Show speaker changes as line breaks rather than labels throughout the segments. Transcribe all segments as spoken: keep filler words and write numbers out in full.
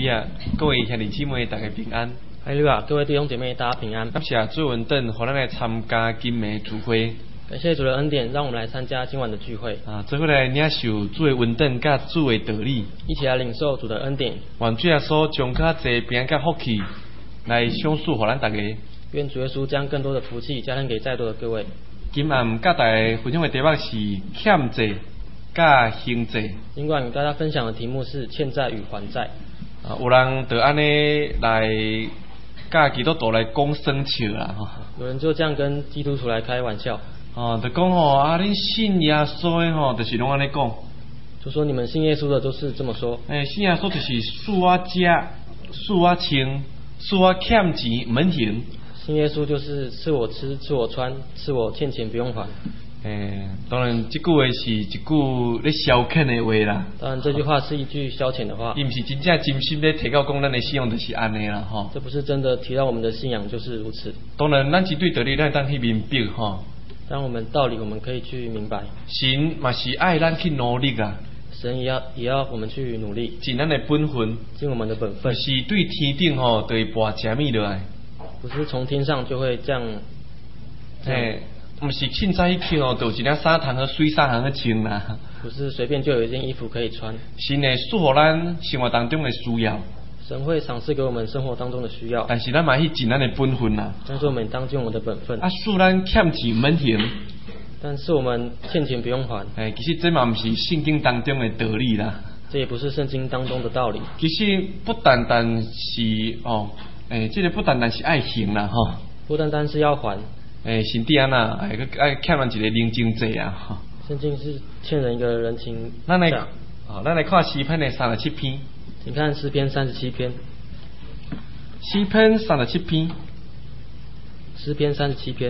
利亚，各位兄弟姊妹，大家平安。
哈利路亚，各位弟兄姐妹，大家平安。
感谢主恩等，让咱来参加今晚聚会。
感谢主的恩典，让我们来参加今晚的聚会。
啊，做伙来领受主的恩等，甲主的道理，
一起来领受主的恩典。
愿主耶稣将较济平安甲福气来享受，互咱大家。
愿主耶稣将更多的福气加添给在座的各位。
今晚甲大家分享的题目是欠债甲还债。
今晚与大家分享的题目是欠债与还债。
啊，有人就安尼来甲基督徒来讲生笑啦，吼。
有人就这样跟基督徒来开玩笑。
哦，就讲吼，啊，恁信耶稣的吼，就是拢安尼讲。
就说你们信耶稣的都是这么说。
诶、欸，信耶稣就是恕我食，恕我穿，恕我欠钱免还。
信耶稣就是赐我吃，赐我穿，赐我欠钱不用还。
诶、欸，当然，这句话是一句咧消遣的话啦。
当然，这句话是一句消遣的话。
伊毋是真正真心咧提到讲，咱的信仰就是安尼啦，吼。
这不是真的提到我们的信仰就是如此。
当然，咱针对道理，咱当去明白吼。
当我们道理，我们可以去明白。
神嘛是爱咱去努力啊。
神也要也要我们去努力，
尽咱的本分，
尽我们的本分。
是对天顶吼，就会拨食物落来。
不是从天上就会这样。
诶，毋是凊早一去哦，就有一领衫通和水衫通去穿啦。
不是随便就有一件衣服可以穿。
神会赐予咱生活当中的需要。
神会赏赐给我们生活当中的需要。
但是咱嘛去尽咱的本分啦。
但是我们当尽我们的本分。
啊，恕咱欠钱免还。
但是我们欠钱不用还。
诶，其实这嘛毋是圣经当中的道理啦。
这也不是圣经当中的道理。
其实不单单是哦，诶，这个不单单是爱还啦吼。
不单单是要还。
诶，神帝安那爱爱欠咱一个人情债啊吼。
圣经是欠人一个人情债。
咱来，哦，咱来看诗篇的三十七篇。
请看诗篇三十七篇。
诗篇三十七篇。
诗篇三十七篇。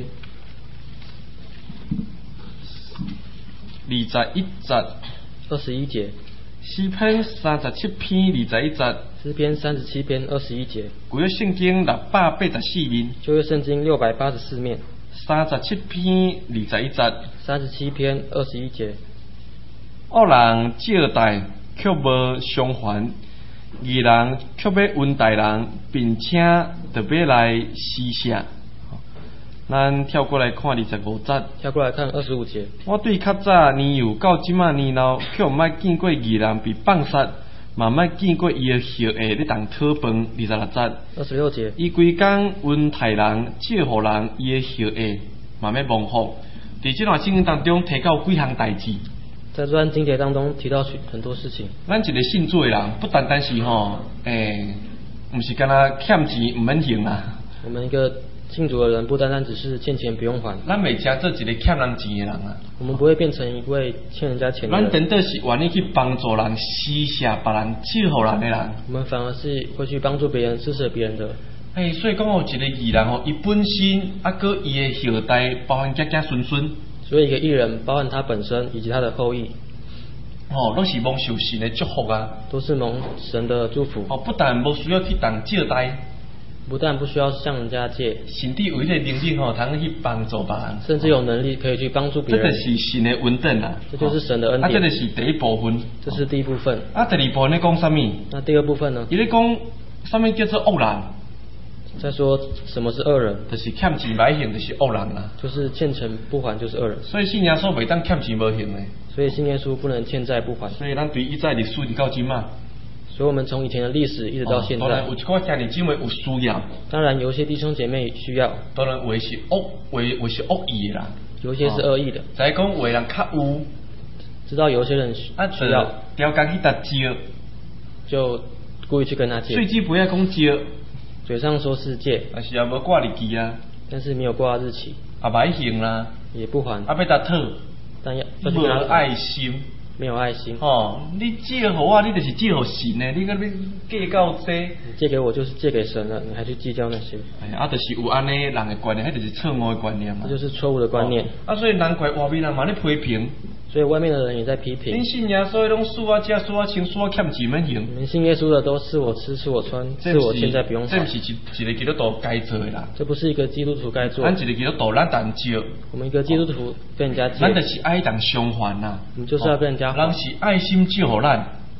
二十一节。
二十一节。
诗篇三十七篇二十一节。
诗篇三十七篇二十一节。
旧约圣经六百八十四面。
旧约圣经六百八十四面。
三十七篇二十一节。
三十七篇二十一节。
恶人借贷却无偿还，义人却要恩待人，并且特别来施舍。咱跳过来看二十五节。
跳过来看二十五节。
我对较早年幼到即仔年老，却毋捌见过义人被放杀，嘛毋捌见过伊的血会咧当讨饭。二十六节。
二十六节。
伊规工恩待人，借互人，伊的血会嘛要蒙福。伫这段圣经当中提到几项代志。
在这段经节当中提到许很多事情。
咱一个信主的人，不单单是吼，诶，毋是干那欠钱毋免还啊。
我们一个信主的人，不单单只是欠钱不用还。
咱袂成做一个欠人钱的人啊。
我们不会变成一位欠人家钱的人。
咱真正是愿意去帮助人、施舍别人、借互人的人。
我们反而是会去帮助别人、施舍别人的。
诶，所以讲哦，一个义人哦，伊本身啊，搁伊的后代，包含子子孙孙。
所以一个义人，包含他本身以及他的后裔，
哦，都是蒙受神的祝福啊，
都是蒙神的祝福。
哦，不但无需要去当借贷，
不但不需要向人家借，
甚至有迄个能力吼，通去帮助别人，
甚至有能力可以去帮助别人。
这就是神的恩典啊，
这就是神的恩典。
啊，这个是第一部分，
这是第一部分。
啊，第二部分咧讲啥物？
那第二部分呢？
伊咧讲啥物叫做恶人？
再说什么是恶人？
就是欠钱歹还，就是恶人啦。
就是欠钱不还就是恶人。
所以信耶稣袂当欠钱无还的。
所以信耶稣不能欠债不还。
所以咱对以前历史就到今嘛。
所以我们从以前的历史一直到现在。
哦、当然有一寡兄弟姊妹有需要。
当然有一些弟兄姐妹需要。
当然话是恶，话话是恶意的啦。
有一些是恶意的。
再讲话人较有。
知道有一些人需
啊
要。
调工去搭借。
就故意去跟他借。
最基不要讲借。
嘴上说是借，
但是也无挂日期啊，
但是没有挂日期，
啊歹还啦，
也不还，
啊要搭讨，
但要
无爱心，
没有爱心。
哦，你借互我，你就是借互神的，你个你计较这，
你借给我就是借给神了，你还去计较那些？
哎啊，就是有安尼人的观念，迄就是错误的观念嘛。
这就是错误的观念。
哦、啊，所以难怪外面人嘛咧批评。
所以外面的人也在批评。
恁信耶稣拢恕我食、恕我穿、恕我欠钱免还。
你们信耶稣的都是我吃、是我穿、是我现在不用还。
这不是一一个基督徒该做的啦。
这不是一个基督徒该做。
咱一个基督徒咱当借。
我们一个基督徒跟人家借。
咱就是爱当相还呐。
我们就是要跟人家还。
人是爱心借互咱。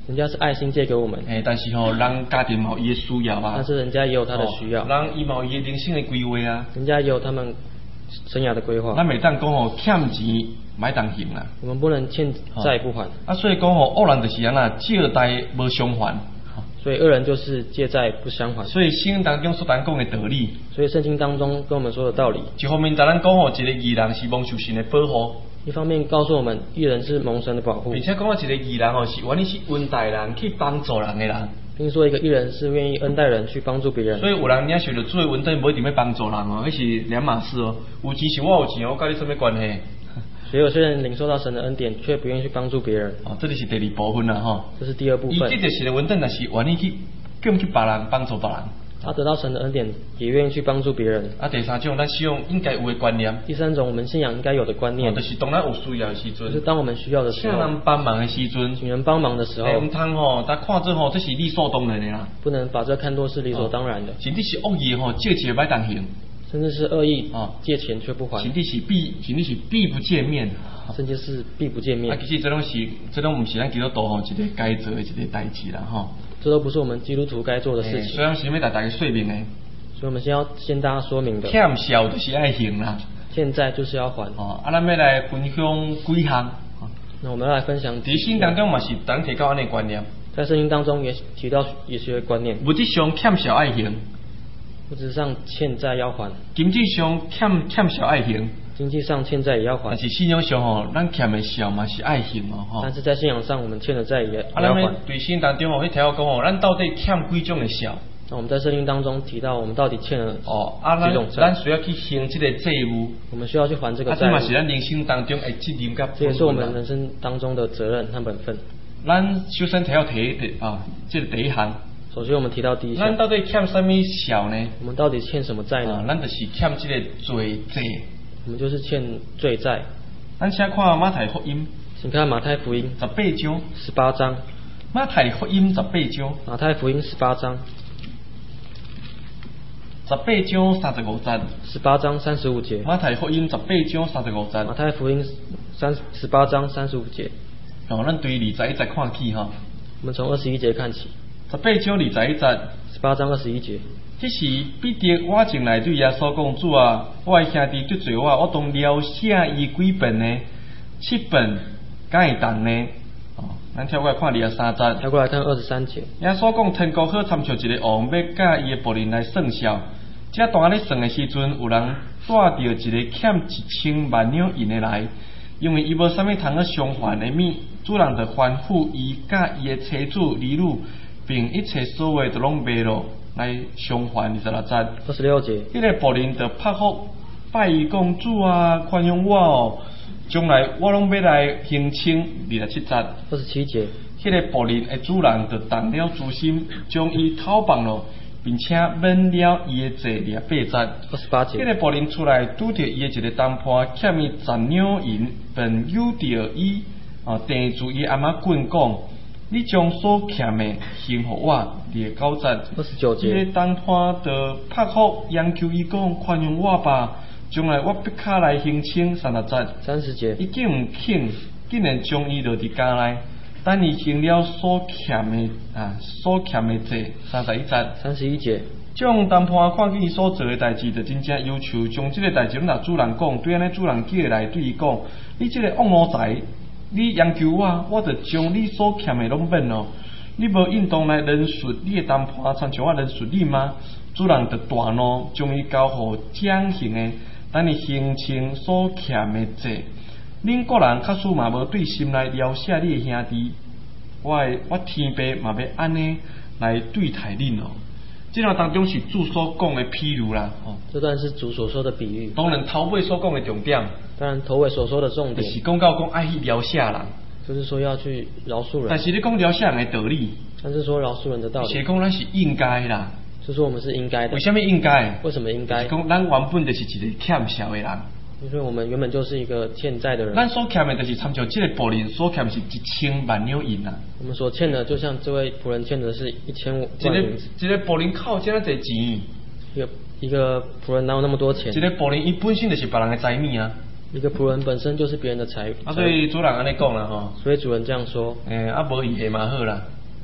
人家是爱心借给我们，
诶，但是吼、哦，人家庭嘛有伊的需要啊，
但是人家也有他的需要，
哦、人伊嘛有伊的人生的规划啊，
人家也有他们生涯的规划。
咱袂当讲吼欠钱买当行啦，
我们不能欠债不还。
哦、啊，所以讲吼，恶人就是安那借贷无偿还。
所以恶人就是借债不相还。
所以圣经当中所咱讲的道理，
所以圣经当中跟我们说的道理，
一方面咱讲吼，一个义人是蒙受神的保护。
一方面告诉我们，义人是蒙神的保护，
并且讲到一个义人哦，是愿意去恩待人、去帮助人的人。
并说一个义人是愿意恩待人、去帮助别人。
所以有人领受到主的恩典，不一定要帮助人哦，那是两码事哦。有钱是我有钱，我跟你什么关系？
所以有些人领受到神的恩典，却不愿意去帮助别人。
哦，这就是第二部分啦吼。
这是第二部分。
伊这就是恩典，但是愿意去更去别人帮助别人。
他得到神的恩典，也愿意去帮助别人。
啊，第三种咱希望应该有的观念。
第三种我们信仰应该有的观念，
哦、就是当咱有需要的时阵，
就是当我们需要的时候，
请人帮忙的时阵，
请人帮忙的时候，
唔通吼，他看这吼，这是理所当然的啦。
不能把这看作是理所当然的。
甚至是恶意吼，借钱买当行，
甚至是恶意
哦，
借钱却不还，
甚至是避，甚至是避不见面，
甚至是避不见面。
啊，其实这种是，这种唔是咱基督徒吼一个该做的一个代志啦吼。
这都不是我们基督徒该做的事情。
所以，想要大家说明的。
所以我们先要先大家说明的。
欠债就是爱还啦。
欠债就是要还。
哦，啊，咱要来分享几项。
那我们要来分享。
在圣经当中嘛是咱提到安尼观念。
在圣经当中也提到一些观念。
物质上欠债爱还。
物质上欠债要还。
经济上欠欠债爱还。
经济上欠债也要还。
但是信仰上吼，咱欠的债嘛是爱还哦吼。
但是在信仰上，我们欠的债也也
要还。啊，咱对圣经当中吼，迄条讲吼，咱到底欠几种的债？
那我们在圣经当中提到，我们到底欠了
哦，啊，咱咱需要去还这个债务，
我们需要去还这个债务。
啊，这嘛是咱人生当中的责任甲。
这也是我们人生当中的责任和本分。
咱首先提到提啊，这个第一项。
首先我们提到第一项。
咱到底欠什么债呢？
我们到底欠什么债呢？
啊，咱就是欠这个罪债。
我们就是欠罪债。
咱先看马太福音。
请看马太福音
十八章。
十八章。
马太福音十八章。
马太福音十八章。
十八章三十五节。
十八章三十五节。
马太福音十八章三十五节。
马太福音三十八章三十五节。
哦，咱对二十一节看起哈。
我们从二十一节看起。
十八章二十一节。
十八章二十一节。
迄时彼得我进来对耶稣讲：主啊，我的兄弟得罪我，我当了写伊几本呢？七本，敢会当呢？哦，咱跳过来看二十三节。
跳过来看二十三节。
耶稣讲：天国好参像一个王要甲伊的仆人来算账。这当咧算的时阵，有人带着一个欠一千万两银的来，因为伊无啥物通去偿还的物，主人就吩咐伊甲伊的妻子、儿女，并一切所有都拢卖了来偿还。二十六节。
二十六节。
迄个仆人就拍腹拜伊讲：主啊，宽容我哦，将来我拢要来还清。二十七节。
二十七节。
迄个仆人的主人就动了诛心，将伊偷放了。并且免了伊的罪。廿八节。
二十八节。
迄个仆人出来拄着伊的一个同伴，欠伊十两银，便诱着伊啊，定住伊阿妈棍讲：你将所欠的还互我。廿九节。
二十九节。
迄个同伴就拍腹央求伊讲：宽容我吧，将来我必卡来还清。三十节。
三十节。
伊竟唔肯，竟然将伊落伫家内。等伊还了所欠的啊，所欠的债。三十一节。
三十一节。
将谈判看见伊所做的代志，就真正要求将这个代志甲主人讲，对安尼主人叫来对伊讲：你这个恶奴才，你央求我，我就将你所欠的拢免咯。你无应当来认述你的谈判，参像我认述你吗？主人就大怒，将伊交互掌刑的，等伊还清所欠的债。恁个人确实嘛无对心来了解你的兄弟，我的我天父嘛要安尼来对待恁哦。这段当中是主所讲的譬如啦，哦，
这段是主所说的比喻。
当然头尾所讲的重点，
当然头尾所说的重点，
就是讲到讲爱去了解人，
就是说要去饶恕人。
但是你讲了解人的道理，
但是说饶恕人的道理，
是讲咱是应该啦。
就说我们是应该的。
为什么应该？
为什么应该？
是讲咱原本就是一个欠债的人。
因为我们原本就是一个欠债的人。
咱所欠的，就是参照这个仆人所欠的是一千万两银啊。
我们所欠的，就像这位仆人欠的是一千万银。
这个这个仆人靠这样多钱？
一个一个仆人哪有那么多钱？
这个仆人伊本身就是别人的财物啊。
一个仆人本身就是别人的财。
啊，所以主人安尼讲啦吼。
所以主人这样说。
诶、欸，啊无伊下嘛好啦。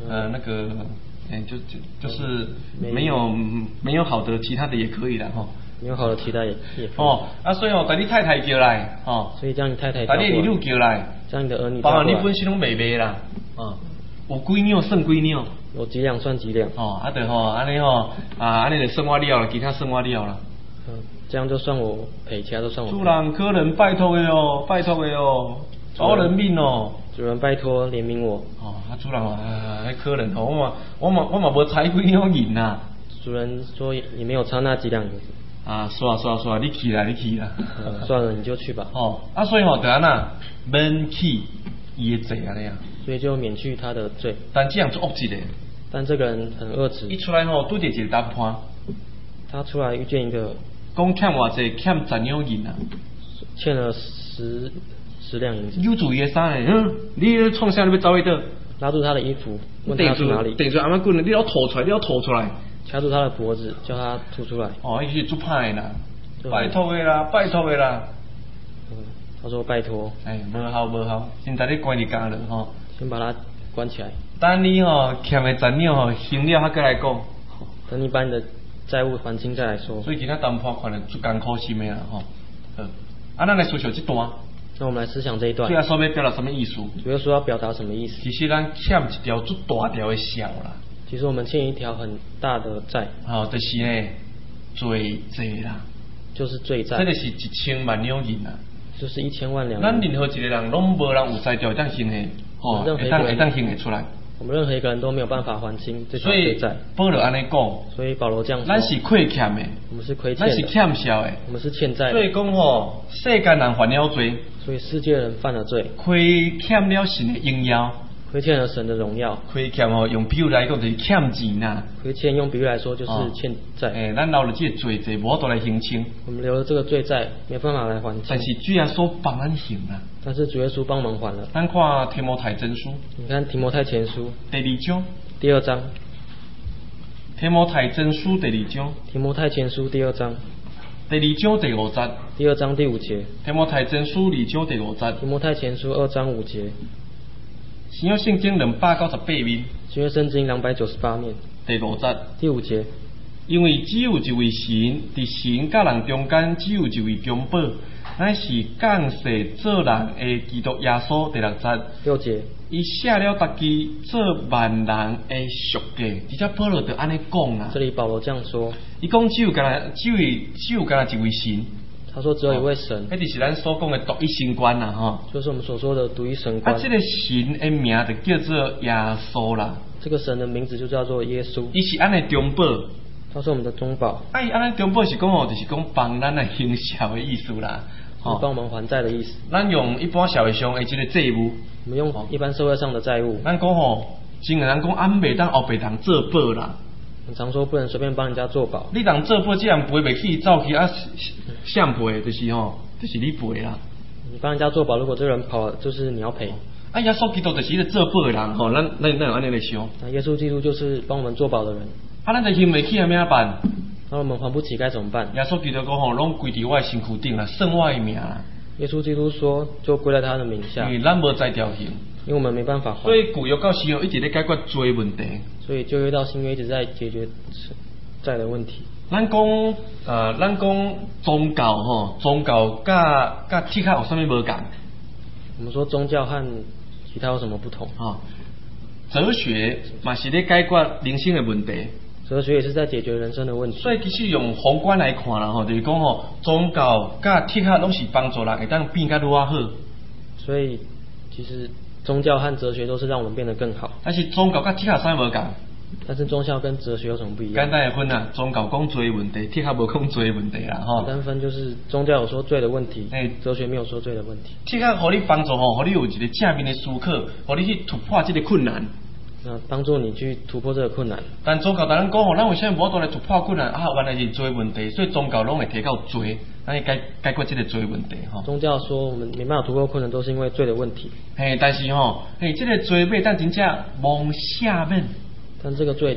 呃那个，哎、欸、就就就是没有没有好的，其他的也可以的哈。
没有好的替代也也可以。
哦，啊所以哦，把你太太叫来，哦，
所以将你太太叫
把你儿女叫来，
将你的儿女叫
包
过来。
含你本身拢袂卖啦，哦，有几两算几两。
有几两算几两。
哦，啊对吼，安尼吼，啊安尼就算我了了，其他算我了啦。
嗯，这样就算我赔，其他都算我赔。
主人客人拜托的哦，拜托的哦，找人命哦。
主人拜托怜悯我。
哦，啊主人啊，那客人哦，我嘛我嘛我嘛无采几两银呐。
主人说也没有差那几两银子。
啊，算算算，你去啦，你去啦。
嗯，算了，你就去吧。
哦，啊所以吼，就安那免去伊的罪安尼啊。
所以就免去他的罪。
但这样做恶质的。
但这个人很恶质。
一出来吼，拄着一个谈判。
他出来遇见一个。
讲欠偌济，欠十两银啊。
欠了十十两银子。
有注意的衫诶，嗯，你创啥？你要走去倒？
拉住他的衣服，问他去哪里？
顶住阿妈棍，你要吐出来，你要吐出来。
掐住他的脖子，叫他吐出来。
哦，伊是做歹啦，拜托的啦，拜托的啦。
嗯，他说拜托。
哎，无好无好，现在你关你家了吼。
先把他关起来。
等你吼欠的十两吼还了，还过来讲。
等你把你的债务还清再来说。
所以今仔谈判看来足艰苦心的啦吼。好，啊，咱来思想这段。
那我们来思想这一段。
主要说要表达什么意思？
主要说要表达什么意思？
其实咱欠一条足大条的小啦。
其实我们欠一条很大的债。
哦，就是呢，罪债啦。
就是罪债。
这个是一千万两银啊。
就是一千万两银。
咱任何一个人拢无人有才调会当还的，哦，会当会当还得出来。
我们任何一个人都没有办法还清这条罪债。
保罗安尼讲。
所以保罗这样说。
咱是亏欠的。
我们是亏欠的。
咱是欠销的。
我们是欠债的。
所以讲吼，世间人犯了罪。
所以世界人犯了罪。
亏欠了神的荣耀。
亏欠了神的荣耀。
亏欠吼，用比喻来讲就是欠钱呐。
亏欠用比喻来说就是欠债。
诶、哦，咱留了这个罪债，无法度来还清。
我们留了这个罪债，没办法来还清。
但是主耶稣帮咱还啦。
但是主耶稣帮忙还了。
咱看提摩太前书。
你看提摩太前书
第二章。
第二章。
提摩太前书第二章。
提摩太前书第二章。
第二章第五节。
第二章第五节。
提摩太前书二章第五节。
提摩太前书二章五节。
新约圣经两百九十八面。
新约圣经两百九十八面。
第五节。
第五节。
因为只有一位神，伫神甲人中间只有一位中保，乃是降世做人的基督耶稣。第六节。
六节。
伊写了家己做万人的赎价，而且保罗就安尼讲啦。
这里保罗这样说。
伊讲只有干那，只有只有干那一位神。
他说只有一位神。
迄就是咱所讲的独一神官啦，吼。
就是我们所说的独一神官。
啊，这个神的名就叫做耶稣啦。
这个神的名字就叫做耶稣。
伊是安尼中保。
他是我们的中保。
啊，伊安尼中保是讲吼，就是讲帮咱来行孝的意思啦。
是帮我们还债的意思。
咱用一般社会上的这个债务。
我们用一般社会上的债务。
咱讲吼，真个人讲俺袂当后袂当做保啦。
我们常说不能随便帮人家做保。
你当做保，既然赔袂起，走去啊，想赔就是吼，就是你赔啦。
你帮人家做保，如果这个人跑，就是你要赔。
啊，耶稣基督就是一个做保的人吼，咱咱咱有安尼来想。
那耶稣基督就是帮我们做保的人。
啊，咱就还袂起，要怎办？
那我们还不起该怎么办？
耶稣基督讲吼，拢归伫我的身躯顶啦，算我的命啦。
耶稣基督说，就归在他的名下。
因为咱无在条件。
因为我们没办法还。
所以旧约到新约一直咧解决罪问题。
所以旧约到新约一直在解决债的问题。
咱讲呃，咱讲宗教吼，宗教甲甲铁壳有啥物无共？
我们说宗教和其他有什么不同？
啊，哲学嘛是咧解决人生的问题。
哲学也是在解决人生的问题。
所以其实用宏观来看啦吼，就是讲吼，宗教甲铁壳拢是帮助人会当变甲愈啊好。
所以其实宗教和哲学都是让我们变得更好。
但是宗教甲铁壳啥无共？
但是宗教跟哲学有什么不一样？
简单的分啊，宗教讲罪问题，铁壳无讲罪问题啦吼。
简单分就是宗教有说罪的问题，
哎，哲
学没有说罪的问题。
铁壳互你帮助吼，互你有一个正面的思考，互你去突破这个困难。
那帮助你去突破这个困难。
但宗教当然讲吼，咱为啥无法度来突破困难啊？原来是罪问题，所以宗教拢会提到罪，咱去解解决这个罪问题吼。
宗教说我们没办法突破困难，都是因为罪的问题。
嘿，但是吼，嘿，这个罪要当真正蒙赦免。
但这个罪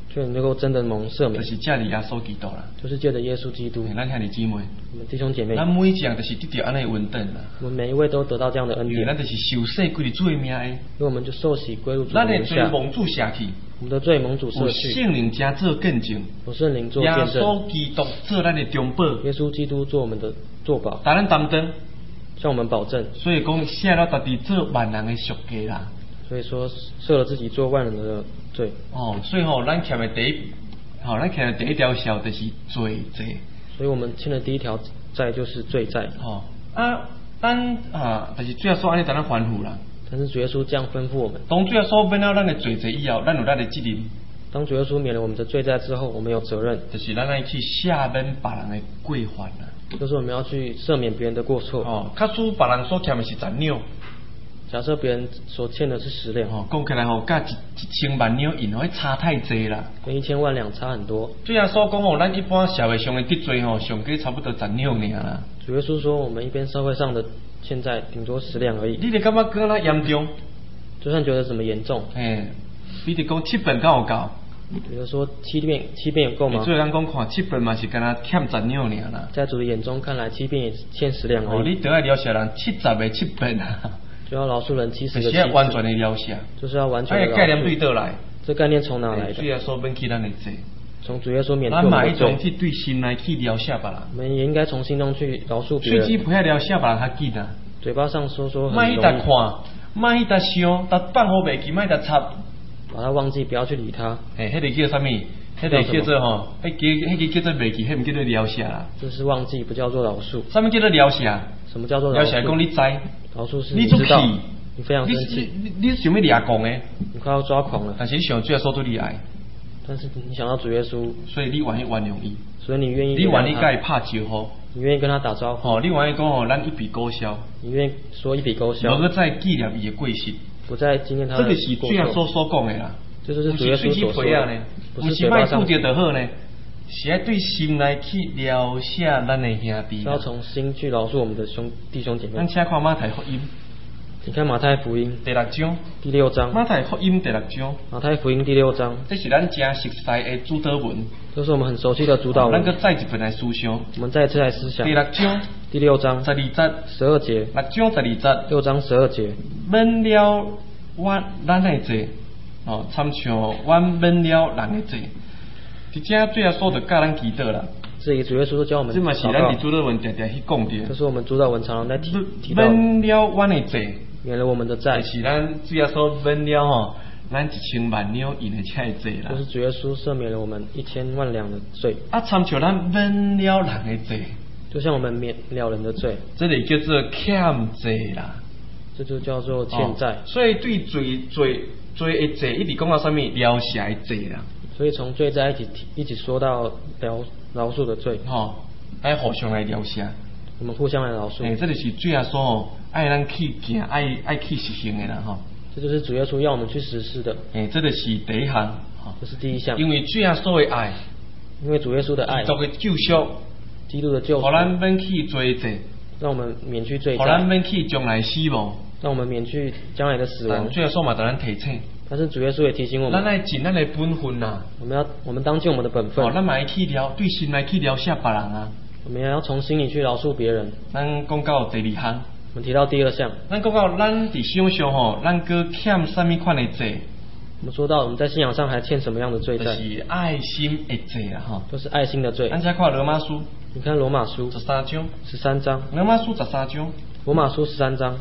就能够真的蒙赦免，
就是借着耶稣基督啦。
就是借着耶稣基督。
咱兄弟姊妹，
我们弟兄姐妹，
咱每一样就是得到安尼恩典啦。
我们每一位都得到这样的恩典，
因为咱就是受洗归入主的名的，
因为我们就受洗归入主的
咱的
名下，
罪蒙主赦去，
我们的罪蒙主
有
赦去，
圣灵加做见证，
有圣灵做
耶
见证，
稣基督做咱的中保，
耶稣基督做我们的作保，
打咱担当，
向我们保证。
所以讲赦了家己做万人的赎价啦。
所以说赦了自己做万人的罪。
哦，所以吼、哦，咱欠的第一，吼、哦，咱欠的第一条孝就是罪债。
所以我们欠的第一条债就是罪债。
哦，啊，咱啊，但是主要说安尼，咱咱反复啦。
但是主耶稣这样吩咐我们：
当主要说免了咱的罪债以后，咱有咱的责任。
当主耶稣免了我们的罪债之后，我们有责任，
就是咱爱去赦免别人的过犯啦。
就是我们要去赦免别人的过错。
哦，假使别人所欠的是十两。
假设别人所欠的是十两，
哦，讲起来吼，甲一一千万两银吼，差太济啦。
跟一千万两差很多。
主要所讲吼，咱一般社会上的得罪吼，上计差不多十两尔啦。
主耶稣说，我们一边社会上的欠债顶多十两而已。
你哋感觉讲那严重？
就算觉得怎么严重，
诶，比如讲七本敢有够？
比如说七遍，七遍有够吗？
所以咱讲看七本嘛是敢若欠十两尔啦。
在主的眼中看来，七遍也欠十两而
哦，
已。
你得爱了解人七十个七本啊。
就要饶恕人七十个七
就是要完全的了解，
就是要完全的饶恕。
哎，概念对倒来，
这概念从哪来的？
主耶稣免去咱的罪，
从主耶稣免去
咱嘛一
我们的罪。
种去对心来去了解别人，
我们也应该从心中去饶恕别人。
嘴只不晓了解别人较紧啊。
嘴巴上说说很
莫去
容易，
搭看，莫去搭想，搭放好袂记，莫搭插。
把他忘记，不要去理他。
诶，迄个叫啥物？迄个叫做吼，迄个迄个叫做袂记，迄毋叫做了解啦。
这是忘记，不叫做饶恕。
啥物叫做了解？
什么叫做饶恕？
了解讲你知，
饶恕是
你做
知道，
气，
你非常生气，
你你你想要掠讲诶？
你快要抓狂了。
但是你想主要说对你爱，
但是你想到主耶稣，
所以你愿意原谅伊，
所以你愿意
你愿意
原谅他
甲伊拍招呼，
你愿意跟他打招呼，
吼，你愿意讲吼，咱一笔勾销，
你愿意说一笔勾销，
无再纪念伊的过失。
不再纪念他的
这个是主要所所讲的啦，
这就是主耶稣所说的，
不
不
是卖顾
是嘴巴上
着就好呢，是要对心来去了解咱的兄弟。
要从心去饶恕我们的兄弟兄姐妹
咱。请看马太福音
你看马太福音
第六章，
第六章，
马太福音第六章，
马太福音第六章，
这是咱真熟悉的主导文，
这是我们很熟悉的主导文。
咱个再一遍来思想。
我们再次来思想
第六章
第六章
十二节，
十二节，
六章十二节，
六章十二节，
免了我咱的罪，哦，参像阮免了人的罪。伫遮最后说的教咱祈祷啦，
这里主耶稣都教我们
这嘛是
祷告，
咱伫主导文常常去讲的。
这是我们主导文常常在提提到的，
免了阮的罪，
免了我们的债
就，是咱主要说免了吼，咱一千万两银的这罪啦
就。是主耶稣赦免了我们一千万两的罪，
啊，参像咱免了人的罪，
就像我们免了人的罪，
这里叫做欠罪啦。
这就叫做欠债。
哦所以对罪罪罪的罪，一直讲到什么了解的罪啦。
所以从罪债一起提一起说到饶饶恕的罪，
吼，爱互相来了解。
我们互相来饶恕。
诶，这就是主要说吼，爱咱去行，爱爱去实行的啦吼。
这就是主耶稣要我们去实施的，
诶，这就是第一项，吼。
这是第一项。
因为主要所的爱，
因为主耶稣的爱
基，督的救赎，
基督的救赎
互，咱免去罪罪，
让我们免去罪
互咱
债，
免去将来死亡。
让我们免去将来的死亡
但。主要说嘛，咱提醒，
但是主耶稣也提醒我
咱
们，
爱尽咱的本分呐。
我们要我们当尽我们的本分
哦，，咱嘛爱去了，对心来去了解别人啊。
我们也要从心里去饶恕别人。
咱讲到第二项。
我们提到第二项，
咱讲到咱伫信仰上吼，咱搁欠什么款的罪？
我们说到我们在信仰上还欠什么样的罪
就
债，
是爱心的罪啊吼。
就是爱心的罪。
咱再看罗马书
你看罗马书
十三章，
十三章，
罗马书十三章，
罗马书十三章，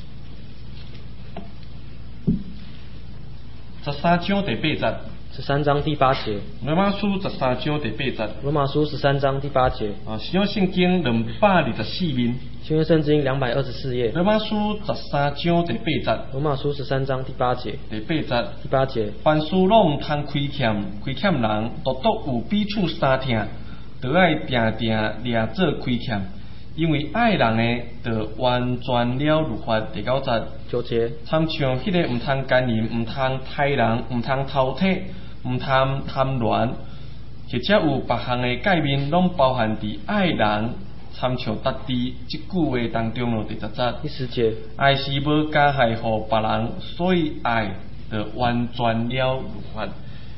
十三章第八节。
十三章第八节，
罗马书十三章第八节。
罗马书十三章第八节，
啊，使用圣经两百二十四面。
新约圣经两百二十四页，
罗马书十三章第八节。
罗马书十三章第八节，
第八节。
第八节，
凡事拢通亏欠，亏欠人，独独有彼此相疼，都爱定定掠做亏欠，因为爱人的，就完全了律法。第九节，
九节，
参像迄个毋通奸淫，毋通杀人，毋通偷窃，毋通贪恋，或者有别项的诫命，拢包含伫爱人，参像达伫即句话当中咯。第十节，
第十节，
爱是无加害互别人，所以爱就完全了律法。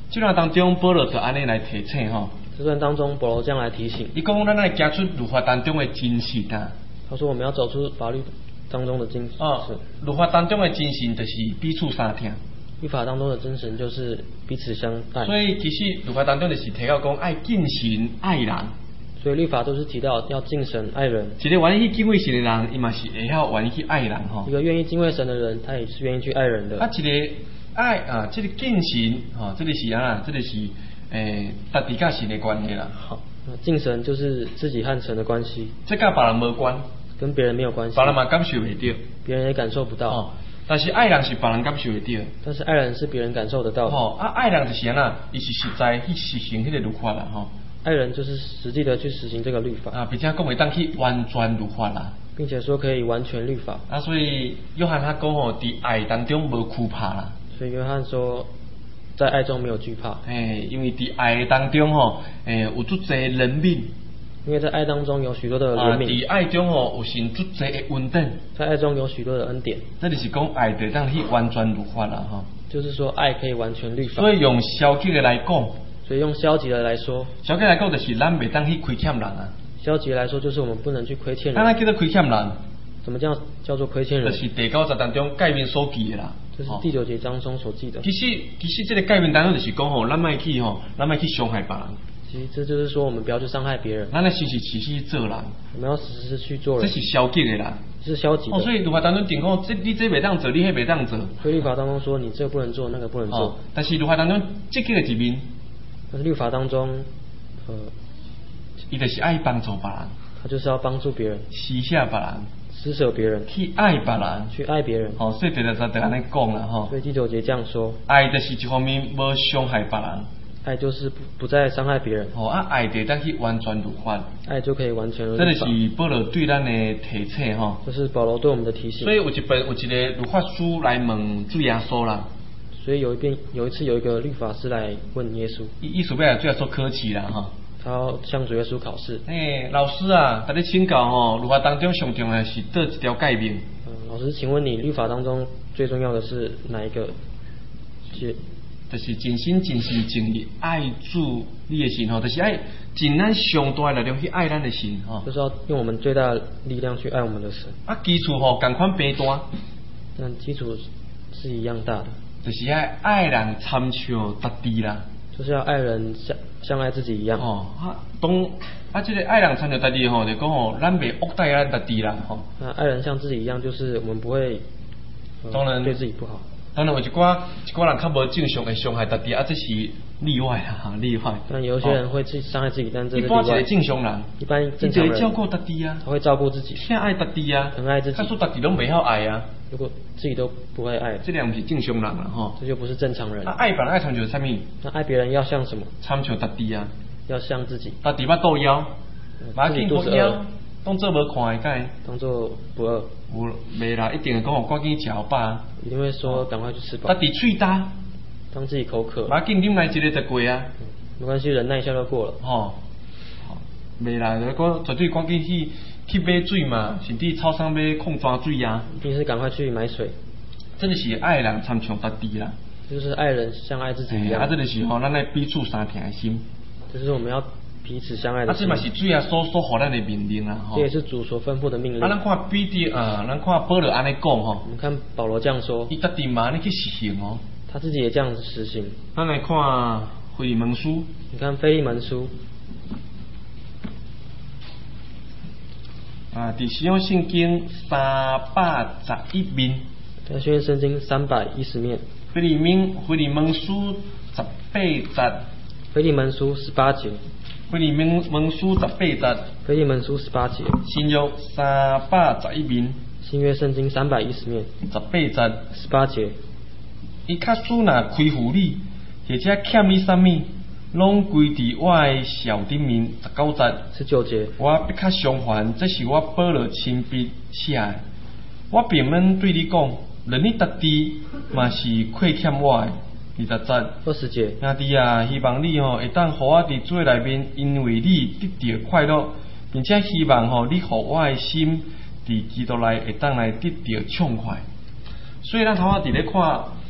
这段当中，保罗就安尼来提醒吼。
这段当中，保罗这样来提醒。
伊讲咱来行出律法当中的真实啊。
他说我们要走出法律当中的精神。
哦，律法当中的真神就是彼此相听。
律法当中的真神就是彼此相爱。
所以其实律法当中就是提到讲爱敬神爱人。
所以律法都是提到要敬神爱人。
一个愿意敬畏神的人，伊嘛是会晓愿意去爱人吼。
一个愿意敬畏神的人，他也是愿意去爱人的。
啊，一个爱啊，这个敬神吼，这个是啊，这个是诶，家己甲神的关系啦。
好，敬神就是自己和神的关系。
这甲别人无关，
跟别人没有关系。
别人嘛感受袂到，
别人也感受不到。
哦，但是爱人是别人感受得到。
但是爱人是别人感受得到的。
哦，啊，爱人就是安那，伊是实在去实行迄个律法啦，吼。
爱人就是实际的去实行这个律法
啊，并且讲会当去完全律法啦，
并且说可以完全律法
啊，所以约翰他讲吼，伫爱当中无惧怕啦。
所以约翰说，在爱中没有惧怕。
诶，因为伫爱当中吼，诶，有足侪人民。
因为在爱当中有许多的人民。
啊，伫爱中吼有神足侪的恩典。
在爱中有许多的恩典。
这就是讲爱得当去完全律法啦，吼。
就是说爱可以完全律法。
所以用消极的来讲。
所以用消极的来说，
消极来讲就是咱袂当去亏欠人啊。
消极来说就是我们不能去亏欠人。
那叫做亏欠人？
怎么叫叫做亏欠人？
就是第九节当中诫命所记的啦。
这是第九节章中所记的。
其实其实这个诫命当中就是讲吼，咱莫去吼，咱莫去伤害别人。
其实这就是说我们不要去伤害别人。
咱的时时持续做人。
我们要时时去做人。
这是消极的啦。
是消极的。
哦，所以律法当中定讲，这你这袂当做，你迄袂当做。
所以律法当中说，你这个不能做，那个不能做。
哦、但是律法当中积极的一面。
但是律法当中，呃，
伊就是爱帮助别人，
他就是要帮助别人，
施舍别人，
施舍别人，
去爱别人，
去爱别人。
哦，所以第六节就安尼讲啦，吼。
所以第九节这样说，
爱就是一方面无伤害别人，
爱就是不不再伤害别人。
哦，啊，爱得当去完全律法，
爱就可以完全律法。
这就是保罗对咱的提醒，吼。
这是保罗对我们的提醒。
所以有一本有一个律法书来问主耶稣啦。
所以有一遍有一次有一个律法师来问耶稣，
意思要来主耶稣考试啦，哈。
他要向主耶稣考试。
诶、欸，老师啊，甲你请教吼，律法当中上重要是倒一条诫命？
嗯，老师，请问你律法当中最重要的是哪一个？是，
就是尽心尽心尽力爱主你的神吼，就是爱尽咱上大的力量去爱咱的神吼。
就是要用我们最大的力量去爱我们的神。
啊，基础吼同款平大。
但基础是一样大的。
就是爱爱人参照达地啦，
就是要爱人像像爱自己一样。
哦，啊，当啊，这个爱人参照达地吼，就讲吼，咱袂恶待咱达地啦，吼。
那爱人像自己一样，就是我们不会，呃、
当然
对自己不好。
当然有一寡一寡人较无正常的伤害达地啊，这是例外啦，例外。
但有些人会去伤害自己，但这是例外。
一般一个正常人，
一般正常人，
照顾达地啊，
他会照顾自己，
偏爱达地啊，
很爱自己。
他说达地拢袂晓爱啊。
如果自己都不会爱，
这两不是正常人啦，吼。
这就不是正常人。
啊，爱别人爱参照什么？
那爱别人要像什么？
参照达地啊。
要像自己。
达地捌肚枵，马紧肚枵，当做无看的解。
当做不饿。
有袂啦，一定会讲我赶紧吃饱。
一定会说赶快去吃饱。
达地喙焦，
当自己口渴。
马紧啉来一个就过啊。
没关系，忍耐一下就过了。
吼，袂啦，就讲绝对赶紧去去买水嘛，甚至超商买矿泉水啊。
一定是赶快去买水。
这就是爱人参像达地啦。
就是爱人像爱自己一样。
啊，这就是吼，咱来彼此相听的心。
就是我们要彼此相爱的心。
啊，这嘛是主要所所予咱的命令啦，吼。
这也是主所吩咐的命令。
啊，咱看彼得啊，咱看保罗安尼讲吼。
我们看保罗这样说。
伊达地嘛安尼去实行哦。
他自己也这样实行。
咱来看腓利门书。
你看腓利门书。
啊，第新约圣经三百十一面。
在新约圣经三百一十面。
腓利门腓利门书十八节。
腓利门书十八节。
腓利门门书十八节。
腓利门书十八节。
新约三百十一面。
新约圣经三百一十面。
十八节。
十八节。
伊卡主若亏负你，或者欠你啥物，拢归伫我的小顶面。十九节。
十九节。
我必较相反，这是我保罗亲笔写的。我并免对你讲，连你达地嘛是亏欠我的。二十节。
二十节。
兄弟啊，希望你吼会当互我伫主内面，因为你得到快乐，并且希望吼你互我的心伫基督内会当来得到畅快。所以咱头仔伫咧看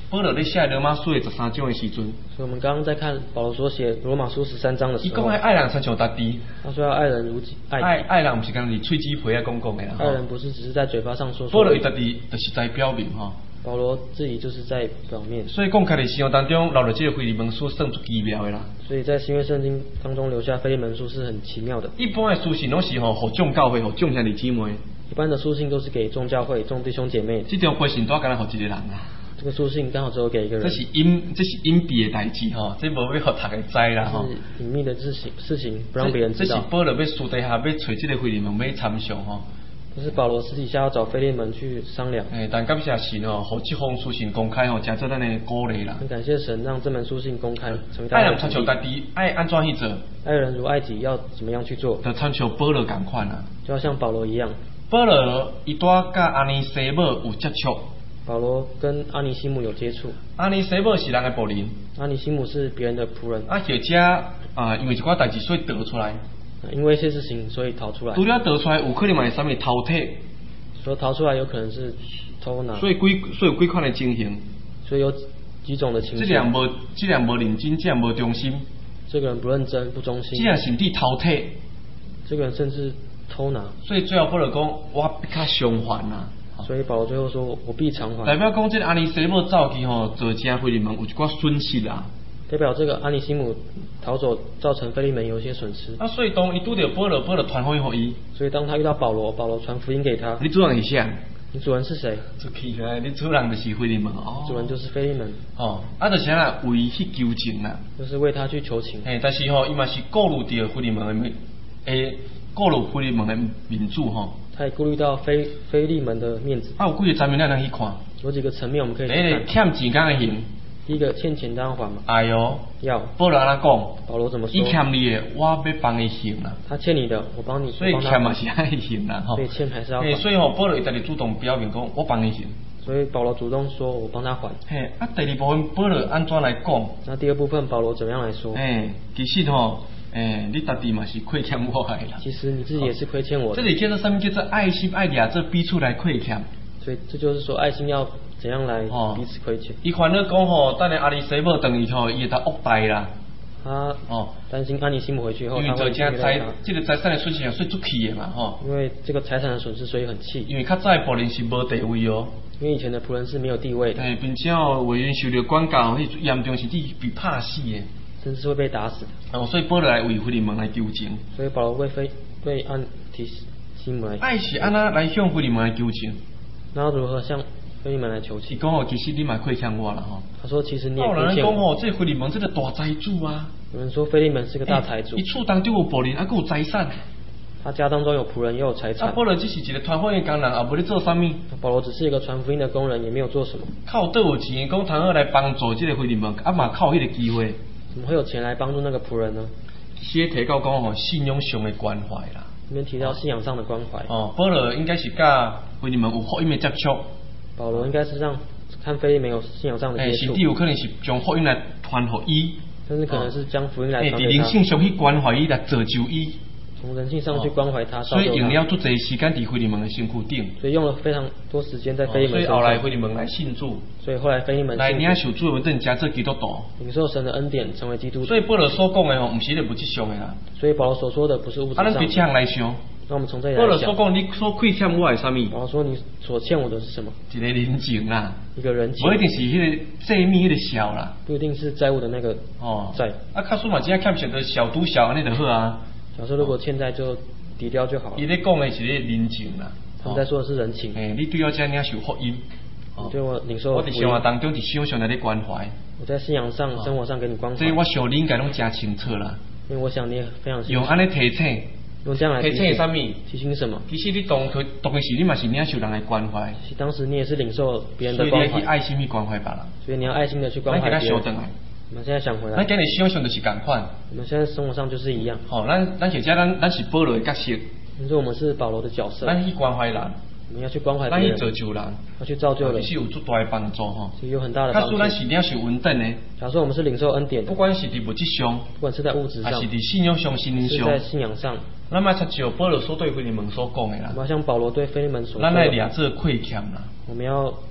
保罗咧写罗马书的十三章的时阵，
所以我们刚刚在看保罗所写罗马书十三章的
伊
时候，
讲爱爱人亲像家己，
他说要爱人如己，爱
爱爱人毋是干是喙齿皮啊讲讲的啦。
爱人不是只是在嘴巴上说
保
说
罗伊家己就是在表面吼。
保罗自己就是在表面，
所以讲开的信仰当中，留着这个腓利门书算足奇妙的啦。
所以在新约圣经当中留下腓利门书是很奇妙的。
一般的书信拢是吼，互众教会、互众兄弟姊妹。
一般的书信都是给众教会、众弟兄姐妹。
这张回信单敢若互一个人啊。
这个书信刚好只有给一个人。
这是隐，这是隐蔽的代志吼，这无要互读个知啦吼。
是隐秘的事情，事情不让别人知道。
这是保罗要私底下要找这个腓利门要参详吼。
这是保罗私底下要找腓利门去商量。
诶，但感谢神吼，互这封书信公开吼，真做咱的鼓励啦。
很感谢神让这门书信公开，成为大家的鼓励。
爱人参照家己，爱安怎去做？
爱人如爱己，要怎么样去做？
就参照保罗同款啊。
就要像保罗一样。
保罗伊带甲安尼西姆有接触。
保罗跟阿尼西姆有接触。
安尼西姆是人的仆人。
阿尼西姆是别人的仆人。
啊，或者啊，因为一寡代志所以得出来。
因为一些事情，所以逃出来。
除了得出来，有可能嘛是啥物偷窃。
说逃出来有可能是偷拿。
所以几所以有几款的情形。
所以有几种的情形。
这样无，这样无认真，这样无忠心。
这个人不认真，不忠心。
这样甚至偷窃。
这个人甚至偷拿。
所以最后保罗讲，我比较偿还啦。
所以保罗最后说，我必偿还。
代表讲，这个阿尼西姆走去吼，做正腓利门有一寡损失啦。
代表这个阿尼西姆逃走，造成腓利门有一些损失。
啊，所以当伊拄到保罗，保罗传福音给伊。
所以当他遇到保罗，保罗传福音给他。
你主人是谁？
你主人是谁？
就奇怪，你主人就是腓利门哦。
主人就是腓利门。
哦，啊，就是啦，为伊去求情啦。
就是为他去求情。
嘿，但是吼，伊嘛是顾虑到腓利门的诶，顾虑腓利门的面子吼。
他也顾虑到腓腓利门的面子。
啊，有几个层面咱能去看。
有几个层面我们可以去看。
第一个欠钱敢会还？
第一个欠钱当然还嘛。
哎呦，
要。
保罗安怎讲？
保罗怎么说？
伊欠你的，我要帮你还啦。
他欠你的，我帮你。
所以欠嘛是爱还啦，吼。
所以欠还是要还。
所以吼，保罗一直主动表明讲，我帮你还。
所以保罗主动说我帮他还。
嘿，啊，第二部分保罗安怎来讲？
那第二部分保罗怎么样来说？
哎，其实吼，哎，你家己嘛是亏欠我的啦。
其实你自己也是亏欠我的。
这里叫做什么？叫做爱心爱俩，这逼出来亏欠。
所以这就是说，爱心要怎样来彼此亏欠。
伊烦恼讲吼，等下阿里西姆等于吼，伊会当恶待啦。
他哦担心阿尼西姆回去后，
因为这家财，这个财产的损失也算足气的嘛，吼。
因为这个财产的损失，所以很气。
因为较早仆人是无地位哦。
因为以前的仆人是没有地位的。
哎，并且哦，为因受到管教，迄严重是至被拍死的。
甚至会被打死。
哦，所以保罗来为腓利门来求情。
所以保罗为非为安提西姆来。
爱是安那来向腓利门来求情。
那要如何向腓利门来求情？
伊讲哦，其实你嘛亏欠我啦吼。
他说，其实你也亏欠我。
有人讲哦，这腓利门这个大财主啊。
有人说腓利门是个大财主。
伊厝当中有仆人，还佫有财产。
他家当中有仆人，也有财产。
啊，保罗只是一个传福音的工人，也无咧做啥物。
保罗只是一个传福音的工人，也没有做什么。
靠倒有钱，讲通好来帮助这个腓利门，啊嘛靠迄个机会。
怎么会有钱来帮助那个仆人呢？
先提到讲吼，信仰上的关怀啦。
里面提到信仰上的关怀。
哦，保罗应该是甲腓利门有福音的接触。
保罗应该是让看腓利门有信仰上的接触。
甚至有可能是将福音来传给伊。
甚至可能是将福音来传给他。
伫人性上去关怀伊，来造就伊。
从人性上去关怀他，
所以用了足侪时间伫腓利门的身躯顶。
所以用了非常多时间在腓利门身上。
所以后来腓利门来信主。
所以后来腓利门
来领受主的恩典，加做基督徒。
领受神的恩典，成为基督徒。
所以保罗所讲的吼，唔是咧物质上的啦。
所以保罗所说的不是物质上的。
啊，咱对这样来想。
那我们从这里来讲。
保罗所讲，你所亏欠我的啥物？
保罗说，你所欠我的是什么？
一个人情啦。
一个人情。
不一定是迄个债米迄个小啦。
不一定是债务的那个
哦
债。
啊，卡数嘛，只要欠钱的小赌小安尼就好啊。
假设如果欠债就抵掉就好了。
伊咧讲的是咧人情啦。
他们在说的是人情。
诶，你对我这领受福音。
你对我领受。
我伫生活当中，伫信仰上来咧关怀。
我在信仰上、生活上给你关怀。
所以我想你应该拢真清楚啦。
因为我想你也非常清楚。
用安尼提醒。
用这样来
提醒啥物？
提醒什么？
其实你当当时你嘛是领受人来关怀。
其实当时你也是领受别人的关怀。
所以你要去爱心去关怀别人。
所以你要爱心的去关怀别人。
咱给他想回来。
我们现在想回来。
咱今日信仰上就是共款。
我们现在生活上就是一样。
好，咱咱现在咱咱是保罗的角色。
你说我们是保罗的角色。
咱去关怀人。
我们要去关怀别人。
咱去造就人。
要去造就人。
其实有足大的帮助吼。
其实有很大的帮助。
假使咱是领受恩典的。
假如说我们是领受恩典的。
不管是伫物质上。
不管是在物质上。
还是伫信仰上、心灵上。
是在信仰上。
咱要参照保罗所对腓利门所讲的啦。
我要像保罗对腓利门所。
咱来抓这亏欠啦。
我们要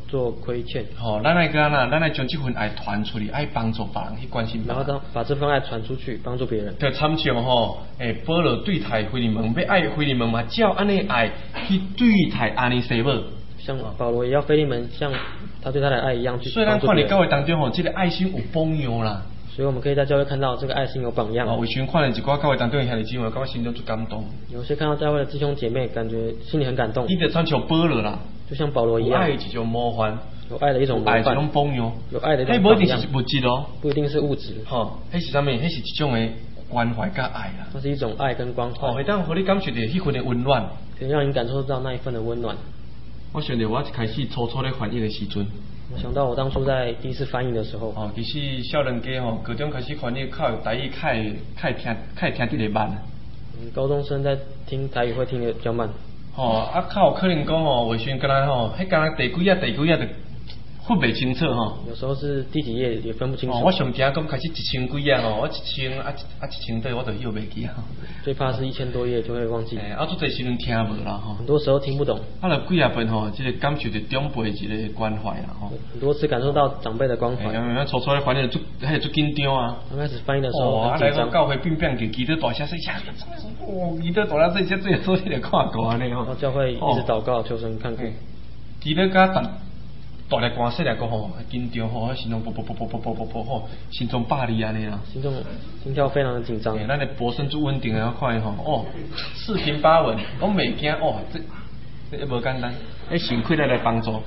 做亏欠。
吼、哦，咱来干呐，咱来将这份爱传出去，爱帮助别人去关心别人。
然后当把这份爱传出去，帮助别人。
就参像吼，诶，保罗对待腓利门，要爱腓利门嘛，照安尼爱去对待安尼西母。
像保罗也要腓利门像他对他的爱一样去
所以咱
帮助别人。
看伫教会当中吼，这个爱心有榜样啦。
所以我们可以在教会看到这个爱心有榜样。
哦，为先看了一寡教会当中的兄弟姊妹，感觉心中就感动。
有些看到教会的弟兄姐妹，感觉心里很感动。
伊就参像保罗啦，
就像保罗一样，
有爱一种模范，
有爱的一种模范，
爱一种榜样，
有爱的一种
榜样。迄无一定是物质哦，
不一定是物质。
吼，迄是啥物？迄是一种的关怀甲爱啦。
那是一种爱跟关怀。
哦，会当互你感受到迄份的温暖，
可以让你感受到那一份的温暖。
我想着我一开始初初咧翻译的时阵。
我想到我当初在第一次翻译的时候，
哦，其实少年家吼，高中开始翻译靠台语，较会较会听，较会听得来慢。
嗯，高中生在听台语会听得比较慢。
哦，啊，较有可能讲吼，为先敢若吼，迄敢若第几页第几页就分袂清楚吼。
有时候是第几页也分不清楚。
哦，我上惊讲开始一千几页吼，我一千啊啊一千对我都晓袂记啊。
最怕是一千多页就会忘记。
诶、欸，啊，做侪时阵听无啦吼。
很多时候听不懂。
啊，就几啊份吼，即、这个感受着长辈一个关怀啦吼。
很多次感受到长辈的关怀。
诶、欸，初初咧翻译做，迄个做紧张啊。
刚开始翻译的时候
哦，
很紧张。
啊，来到教会变变就记得大声说呀，哦，记得大声说一下，最所以就看过安尼吼。
然后教会一直祷告、哦、求神看顾。
记得甲大大力光细力个吼，紧张吼，心中啵啵啵啵啵啵啵啵吼，心中百里安尼啦。
心中心跳非常的紧张。
诶，咱的脖身足稳定的，我看伊吼，哦，四平八稳，拢袂惊哦，这这无简单，诶，幸亏来来帮助。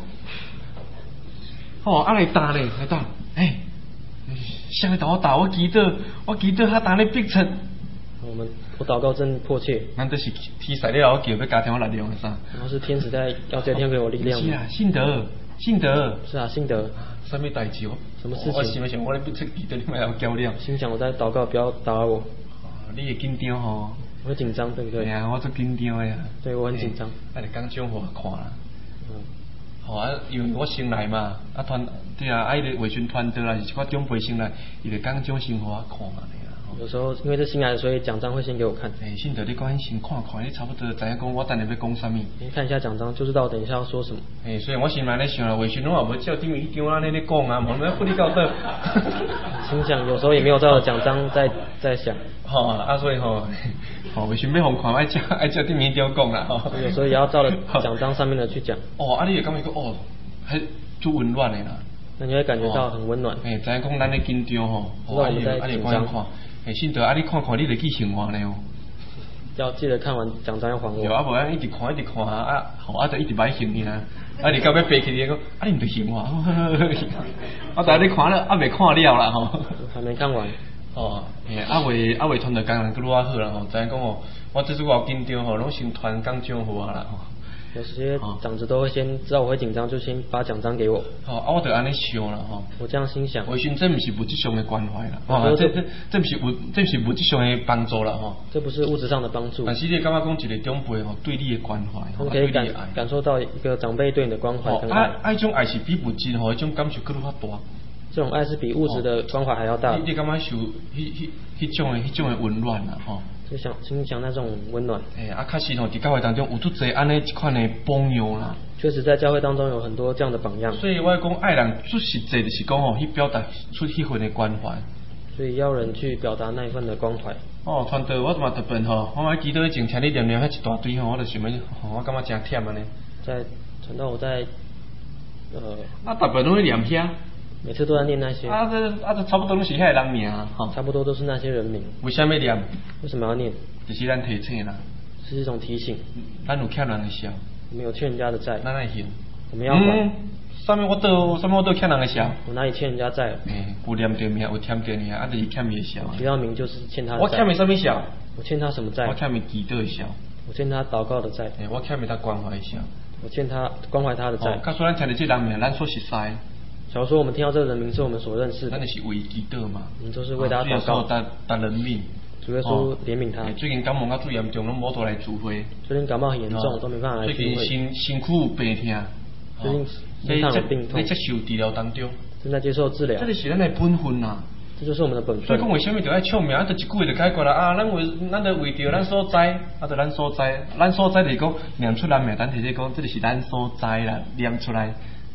哦，啊来打咧，来打，诶，谁来打我打？我记得，我记得他打咧逼出。
我们我祷告真迫切。
难得是天使咧，我叫要加添我力量啥？
然后是天使在要加添给我力量。
是啊，信德，信德。
是啊，信德。
什么代志哦？
什么事情？
我想想，我咧逼出记得你咪要较量。
心想我在祷告，不要打我。
哦，你会紧张吼？
我会紧张，对不对？
对啊，我最紧张的呀。
对，我很紧张。
啊，你刚将我看啦。
嗯。
吼啊，因为我先来嘛，啊团对啊，啊伊个卫生团队啦，是一寡长辈先来，伊就刚将先互我看嘛。
有时候因为这新来的，所以奖章会先给我看。
诶，信得你讲先看看，你差不多知影讲我等下要讲啥物。
你看一下奖章，就知道等一下要说什么。
诶，所以我心内咧想啦，卫生拢也无照顶面迄张安尼咧讲啊，无要不你到倒。
心想有时候也没有照奖章在在想。
吼、哦，啊所以吼，吼卫生要互看，爱照爱照顶面张讲啦吼。
有时候也要照着奖章上面的去讲。
哦，啊你会感觉讲哦，还足温暖的啦。
那你会感觉到很温暖。
诶、哦，知影讲咱咧紧张吼，
知道我们在紧张。
诶，信得啊！你看看，你就去生活呢哦。
要记得看完奖章要还我。
有啊，无咱一直看，一直看啊，好啊，就一直摆行尔啊。啊，你到尾飞起你讲，啊，你唔着行我。我等下你看了，啊，未看了啦吼。
还没看完。
哦，诶，啊未啊未团队工人佫愈啊好啦吼，知影讲哦，我这次我紧张吼，拢先团奖奖互我啦吼。
有些长子都会先知道我会紧张，就先把奖章给我。
好、哦，啊，我就安尼想啦吼。
我这样心想。
卫生这不是物质上的关怀啦，哦，这这这不是物，这不是物质上的帮助啦吼。
这不是物质上的帮助。
但是你感觉讲一个长辈吼对你的关怀，
他们可以感感受到一个长辈对你的关怀跟爱。
啊，啊，种爱是比物质吼，迄种感受佫愈较大。
这种爱是比物质的关怀还要大。
你你感觉受迄迄迄种的迄种的温暖啦吼。
就想心想那种温暖。
诶、欸，啊，确实吼，伫教会当中有足侪安尼一款的榜样啦。
确实，在教会当中有很多这样的榜样。
所以我讲爱人最实际就是讲吼，去表达出迄份的关怀。
所以要人去表达那一份的关怀。
哦，团队我嘛特别吼，我嘛记得以前听你念念迄一大堆吼，我就想要，吼，我感觉真忝安尼。
在传到我在呃。
啊，特别拢去念遐。
每次都在念那些。
啊，这啊，这差不多都是遐人名啊，
哈。差不多都是那些人名。
为什么念？
为什么要念？
就是咱提醒啦。
是一种提醒。
咱有欠人的笑。
我们有欠人家的债。
咱爱还。
我们要还。
嗯。上面我都上面我都欠人的笑。
我哪里欠人家债？
诶，有念着名，有欠着名，啊，就是欠伊的笑。
提到名就是欠他的债。
我欠伊什么笑？
我欠他什么债？
我欠伊祈祷的笑。
我欠他祷告的债。
诶，我欠伊他关怀的笑。
我欠他关怀他的债。
哦，假说咱听到这人名，咱所熟悉。
假如说我们听到这个人名是我们所认识的，
咱就是为祈祷嘛。
我们就是为他祷告。
达达人命。
主耶稣怜悯他。
最近感冒到最严重，拢无法来聚会。
最近感冒很严重，都没办法来聚会。
最近身身躯有病痛。
最近身上有病痛。
在接受治疗当中。
正在接受治疗。
这就是咱的本分呐。
这就是我们的本分。
所以讲为什么就爱唱名？啊，就一句话就解决啦啊！咱为咱就为着咱所在，啊，就咱所在，咱所在就是讲念出咱名，咱直接讲，这就是咱所在啦，念出来。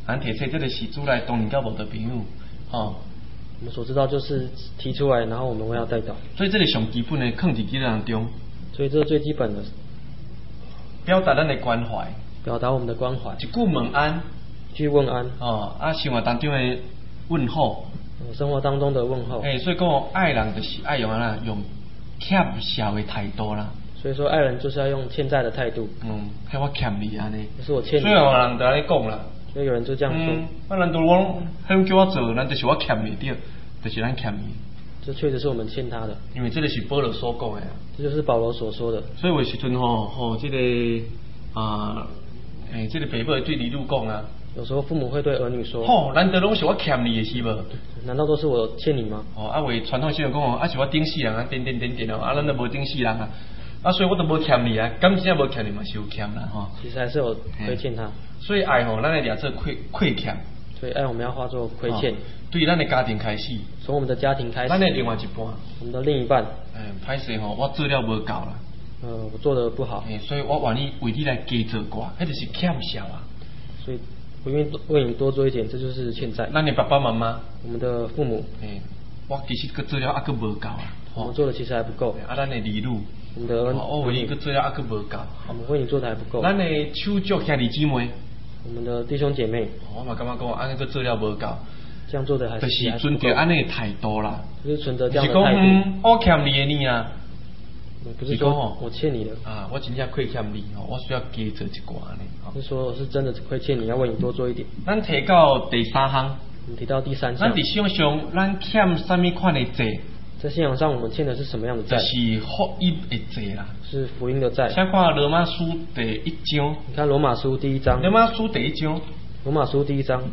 咱提出这个事主来当然交无得朋友，吼。
我们所知道就是提出来，然后我们会要带到。
所以这个上基本的放伫记当中。
所以这是最基本的。
表达咱的关怀。
表达我们的关怀。
一句问安。
一句问安。
哦，啊，生活当中的问候。
生活当中的问候。
诶，所以讲爱人就是爱用啊用欠笑的态度啦。
所以说爱人就是要用欠债的态度。
嗯，迄我欠你安尼。
是我欠你。
所以有人就安尼讲啦。
所以有人就这样说。
嗯，啊，难道我迄叫我做，咱就是我欠你对，就是咱欠你。
这确实是我们欠他的。
因为这个是保罗所讲的啊。
这就是保罗所说的。
所以有时阵吼吼，这个啊，诶、呃，这个爸爸对儿女讲啊。
有时候父母会对儿女说。
吼、哦，难道拢是我欠你的是无？
难道都是我欠你吗？
哦，啊，为传统信仰讲哦，啊是我顶死人啊，点点点点哦，啊，咱都无顶死人啊。啊，所以我都无欠你啊，敢真无欠你嘛是有欠啦吼。
其实还是有亏欠他。
所以爱吼，咱来俩做亏亏欠。
所以爱我们要化作亏欠。哦、
对咱的家庭开始。
从我们的家庭开始。
咱的另外一半。
我们的另一半。
哎，歹势吼，我做了无够啦。
呃，我做的不好。
哎，所以我愿意为你来加做寡，迄就是欠笑啊。
所以我愿意为你多做一点，这就是欠债。
咱的爸爸妈妈。
我们的父母。
哎，我其实佮做了还佮无够啊。
我们做的其实还不够。
啊，咱的儿女。
我们的儿女。
我为你佮做了还佮无够。
我们为你做的还不够。
咱的手足兄弟姊妹。
我们的弟兄姐妹。
我嘛感觉讲，安尼佮做了无够。
这样做的还是
就是存着安尼的态度啦。
就是存着这样的态度。
是讲，嗯，我欠你的你啊。
不是说我欠你的。
啊，我真正亏欠你哦，我需要加做一寡呢。
是说是真的亏欠你，要为你多做一点。
咱提到第三项。
我们提到第三项。
咱伫信仰上，咱欠什么款的债？
在信仰上，我们欠的是什么样的债？
就是福音的债啦。
是福音的债。
先看罗马书第一章。
你看罗马书第一章。
罗马书第一章。
罗马书第一章。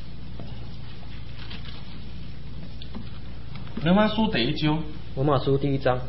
罗马书第一章。
罗马书第一章。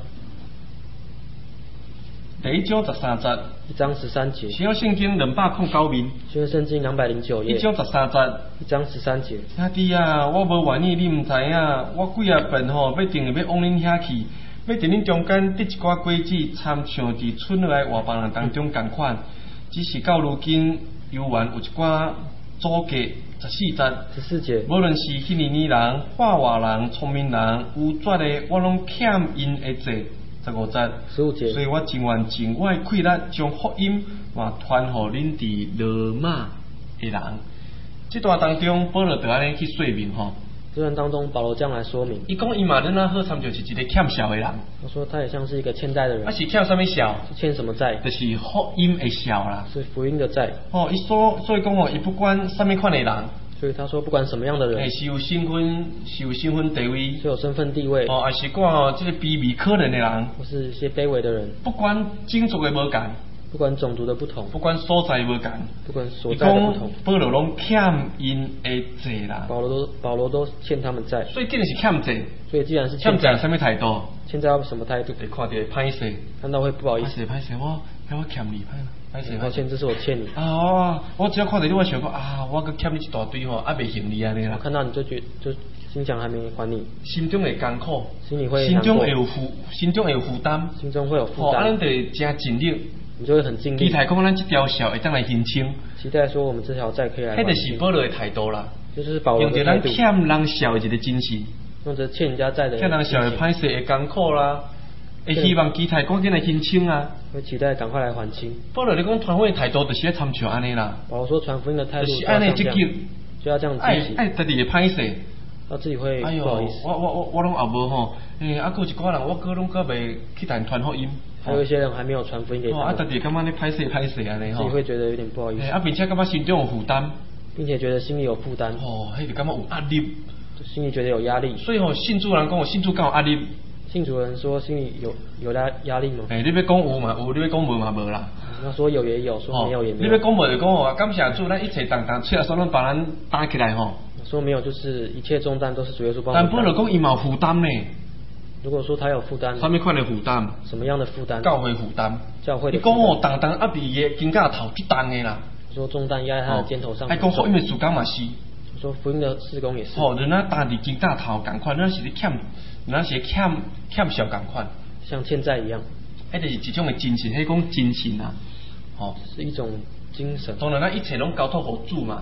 第一章十三节。
一章十三节。
新约圣经两百零九面。
新约圣经两百零九页。
一章十三节。
一章十三节。
兄弟啊，我无愿意，你唔知影，我几啊遍吼，要定要往恁遐去，要伫恁中间得一寡果子，参像伫村内外邦人当中共款。只是到如今，犹原有一寡阻隔。十四节。
十四节。
无论是迄年年人、化外人、聪明人、有绝的，我拢欠因的债。十五节。
十五节。
所以我情愿尽我的气力，将福音嘛传互恁伫罗马的人。这段当中，保罗就安尼去说明吼。
这段当中，保罗这样来说明。
伊讲伊嘛，恁啊好参就是一个欠笑的人。
他说他也像是一个欠债的人。
啊是欠什么笑？
是欠什么债？
就是福音的笑啦。
是福音的债。哦，
伊所所以讲哦，伊不管什么款的人。
所以他说，不管什么样的人，
是有身份，是有身份地位，
是有身份地位，
哦，还是讲哦，这个卑微可怜的人，
或是一些卑微的人，
不管种族的无共，
不管种族的不同，
不管所在无共，
不管所在的不同，
保罗拢欠因的债啦。
保罗都保罗都欠他们债，
所以既然是欠债，
所以既然是
欠债，什么态度？
欠债要什么态度？
得看到歹势，
看到会不好意思，
歹势，我我欠你，歹势，
抱歉，这是我欠你。
啊，我只要看到你，我想讲啊，我佮欠你一大堆吼，啊未还你安尼啦。
我看到你就觉就心想还没还你，
心中会艰苦，
心里会
心中会有负，心中会有负担，
心中会有负担。
哦，咱得真尽力，
你就会很尽力。
期待讲咱这条线会当来还清，
期待说我们这条债可以来还清。
迄就是保罗的态度啦，
就是保罗的态度。
用着咱欠人笑的一个精神，
用着欠人家债的
欠人笑的歹势会艰苦啦。会希望期待赶紧来还清啊！
会期待赶快来还清。
保罗你讲传福音的态度就是要参照安尼啦。
保罗说传福音的态度
就是安尼积极，
就要这样积极。
爱爱自己的歹势，
他自己会不好意思。
我我我我拢也无吼，诶，啊，有一寡人我哥拢个未去谈传福音。
还有一些人还没有传福音给他。
啊，自己感觉咧歹势歹势安尼吼。
自己会觉得有点不好意思。
啊，并且感觉心中有负担，
并且觉得心里有负担。
哦，迄就感觉有压力，
心里觉得有压力。
所以吼，信主人讲，信主敢有压力。
信主人说心里有有压压力吗？
诶、欸，你要讲有嘛有，你要讲无嘛无啦。
那说有也有，说没有也没有。
你要讲无就讲哦，感谢主，咱一切重担，虽然说咱把咱担起来吼。
说没有就是一切重担都是主耶稣帮我们。
但保罗讲伊嘛有负担呢。
如果说他有负担，
什么款的负担？
什么样的负担？
教会负担。
教会的。
你讲哦，重担压伫伊肩胛头最重的啦。
说重担压在他的肩头上。
还讲福音的事工嘛是。
说福音的事工也是。
哦，人家担伫肩胛头共款，咱是咧欠。那是欠欠小共款，
像欠债一样。
迄就是一种的精神，迄讲精神啊，吼、哦，
是一种精神。
当然，咱一切拢交托互主嘛。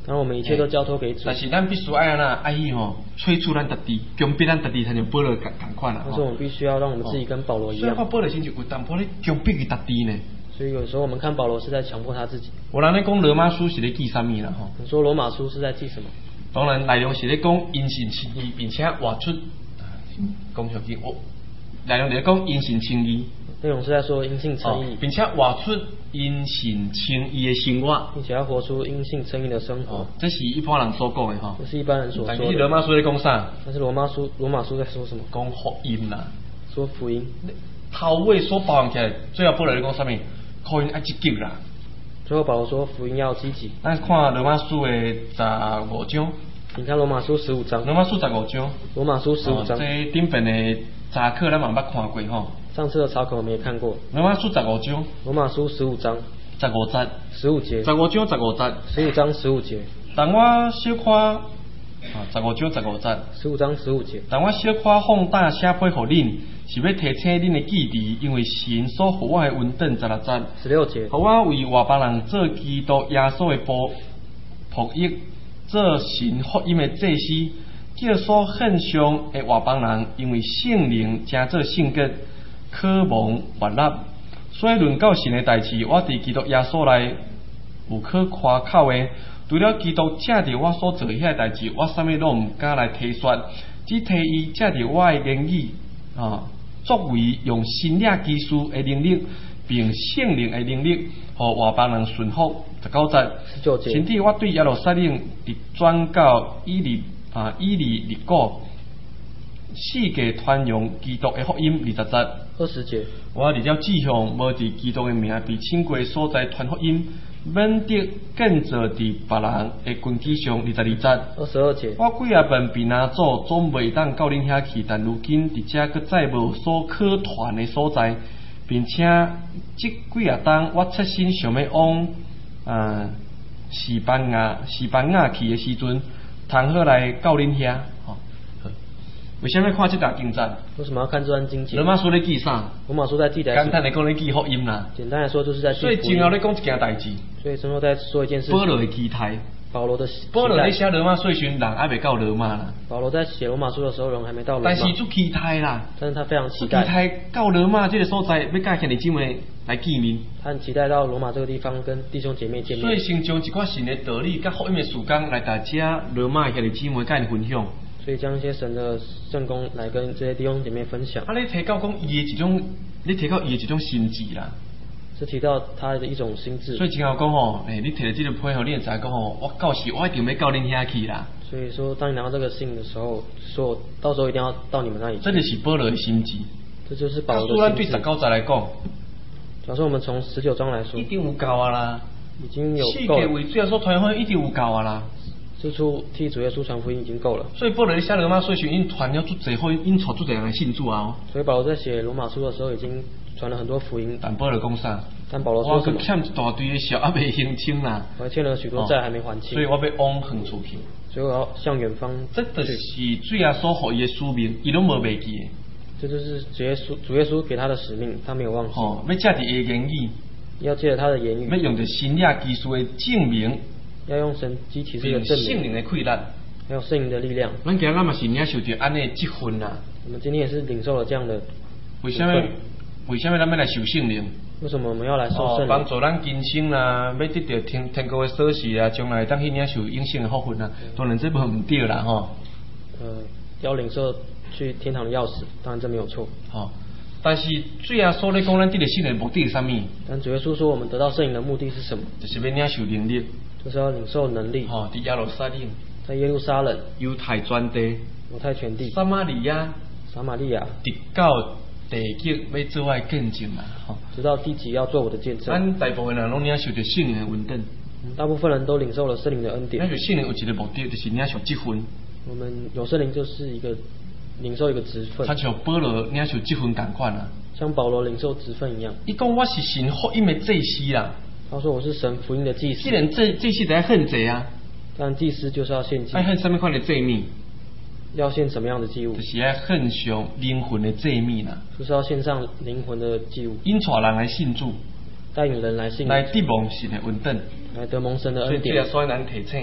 然后我们一切都交托给主。
但是咱必须爱安那爱伊吼，催促咱家己，强迫咱家己才能保罗同同款啦。
但是我们必须要让我们自己跟保罗一样。
所以看保罗先就有淡薄咧强迫伊家己呢。
所以有时候我们看保罗是在强迫他自己。
有人咧讲罗马书是咧记啥物啦吼？
你说罗马书是在记什么？
当然内容是咧讲因信称义，并且活出讲小记，我内容咧讲因信称义。
内容是在说因信称义，
哦、并且活出因信称义的生活，
并且要活出因信称义的生活。
哦、这是一般人所讲的哈。
这是一般人所说的。
但是罗马书在讲啥？
但是罗马书罗马书在说什么？
讲福音啦。
说福音。
头尾所包含起来，最后保罗在讲啥物？福音要积极啦。
最后保罗说福音要积极。
咱看罗马书的十五章。
你看罗马书十五章。
罗马书十五章。
罗马书十五章。
哦、这顶边的查课咱嘛捌看过吼。
上次的查考我们也看过。
罗马书十五章。
罗马书十五章。
十五节。
十五节。
十五章十五节。
十五章十五节。
但我小看啊，十五章十五节。
十五章十五节。
但我小看放大写批互恁，是要提醒恁的记忆，因为神所予我的恩典十六节。
十六节。
予我为外邦人做基督耶稣的仆仆役，做神福音的祭司。叫所恨上的外邦人，因为圣灵正做圣洁，渴望悦纳。所以论到神的代志，我伫基督耶稣内有可夸口的。除了基督借着我所做遐代志，我啥物拢毋敢来提说，只提伊借着我的言语啊，作为用新约技术的能力，并圣灵的能力，互外邦人顺服。十九节，
十九节，
甚至我对耶路撒冷伫转到以利。啊！以利立国，世界传扬基督的福音。二十节，
二十节，
我离了志向，无伫基督的名被称过所在传福音，免得建造伫别人的根基上。二十二节，
二十二节，
我几啊遍被拿走，总袂当到恁遐去，但如今伫遮佫再无所可传的所在，并且即几啊冬，我切身想要往啊西班牙西班牙去的时阵。通好来到恁遐，吼、哦。为什么看这段经章？
为什么要看这段经节？
罗马书咧记啥？
罗马书在记载。
简单来讲，咧记福音啦。
简单来说，就是在记福
音。所以前后咧讲一件代志。
所以最后再说一件事情。
保罗的期待。
保罗的
保罗咧写罗马书时，人还未到罗马啦。
保罗在写罗马书的时候，人还没到罗马。
但是就期待啦。
但是他非常期待。
期待到罗马这个所在，要甲兄弟姐妹来见面。
他很期待到罗马这个地方跟弟兄姐妹见面。
所以先将一寡神的道理、甲福音的事工来大家罗马兄弟姐妹甲因分享。
所以将一些神的圣功来跟这些弟兄姐妹分享。
啊，你提到讲伊的一种，你提到伊的一种心智啦。
是提到他的一种心智。
所以前后讲吼，诶、欸，你摕了这个批号，你会知讲吼，我到时我一定要到恁遐去啦。
所以说，当你拿到这个信的时候，说到时候一定要到你们那里去。
这就是保罗的心智。
这就是保罗的心智。
咱对十九节来讲，
假设我们从十九章来说，
一定有够啊啦。
已经有
世
够
界为主要所传福音一定有够啊啦。
四处替主耶稣传福音已经够了。
所以保罗在写罗马书时，因传了足侪福音，因传足侪人来信主啊。
所以保罗在写罗马书的时候，已经传了很多福音。
但保罗讲啥？
但保罗说什么？
我欠一大堆的小还未还清啦。
我还欠了许多债还没还清。
所以我要往远处去。
所以我要向远方。
这就是主耶稣予伊的使命，伊拢无忘记的。
这就是主耶稣主耶稣给他的使命，他没有忘记。
哦，要借着伊的言语。
要借着他的言语。
要用着新约技术的证明。
要用神机启示的证明。
圣灵的溃烂。
还有圣灵的力量。
咱今日嘛是领受着安尼积分啦。
我们今天也是领受了这样的。
为什么？为什么咱要来受圣灵？
为什么我们要来受圣灵？
哦，帮助咱今生啦，要得到天天国的锁匙啊，将来当去领受永生的福分啊。当然这无唔对啦，吼。
呃，要领受去天堂的钥匙，当然这没有错。
哦，但是主耶稣咧讲，咱得到圣灵的目的是啥物？
但主耶稣说，我们得到圣灵的目的是什么？
就是要领受能力。
就是要领受能力。
哦，伫耶路撒冷。
在耶路撒冷。
犹太全地。
犹太全地。
撒玛利亚。
撒玛利亚。
直到地极要做我见证啦，吼。
直到地极要做我的见证。
咱大部分人拢领受着圣灵的恩典。
大部分人都领受了圣灵的恩典。
领受圣灵有一个目的，就是领受积分。
我们有圣灵就是一个领受一个职分。
他像保罗领受积分同款啊。
像保罗领受职分一样。
伊讲我是神福音的祭司啦。
他说我是神福音的祭司。
既然祭祭司得献祭啊。
但祭司就是要献祭。
爱献什么款的祭物？
要献什么样的祭物？
就是要献上灵魂的祭物啦。
就是要献上灵魂的祭物。
引带人来信主。
带领人来信主。
来得蒙神的恩典。
来得蒙神的恩典。
所以这所以咱提醒。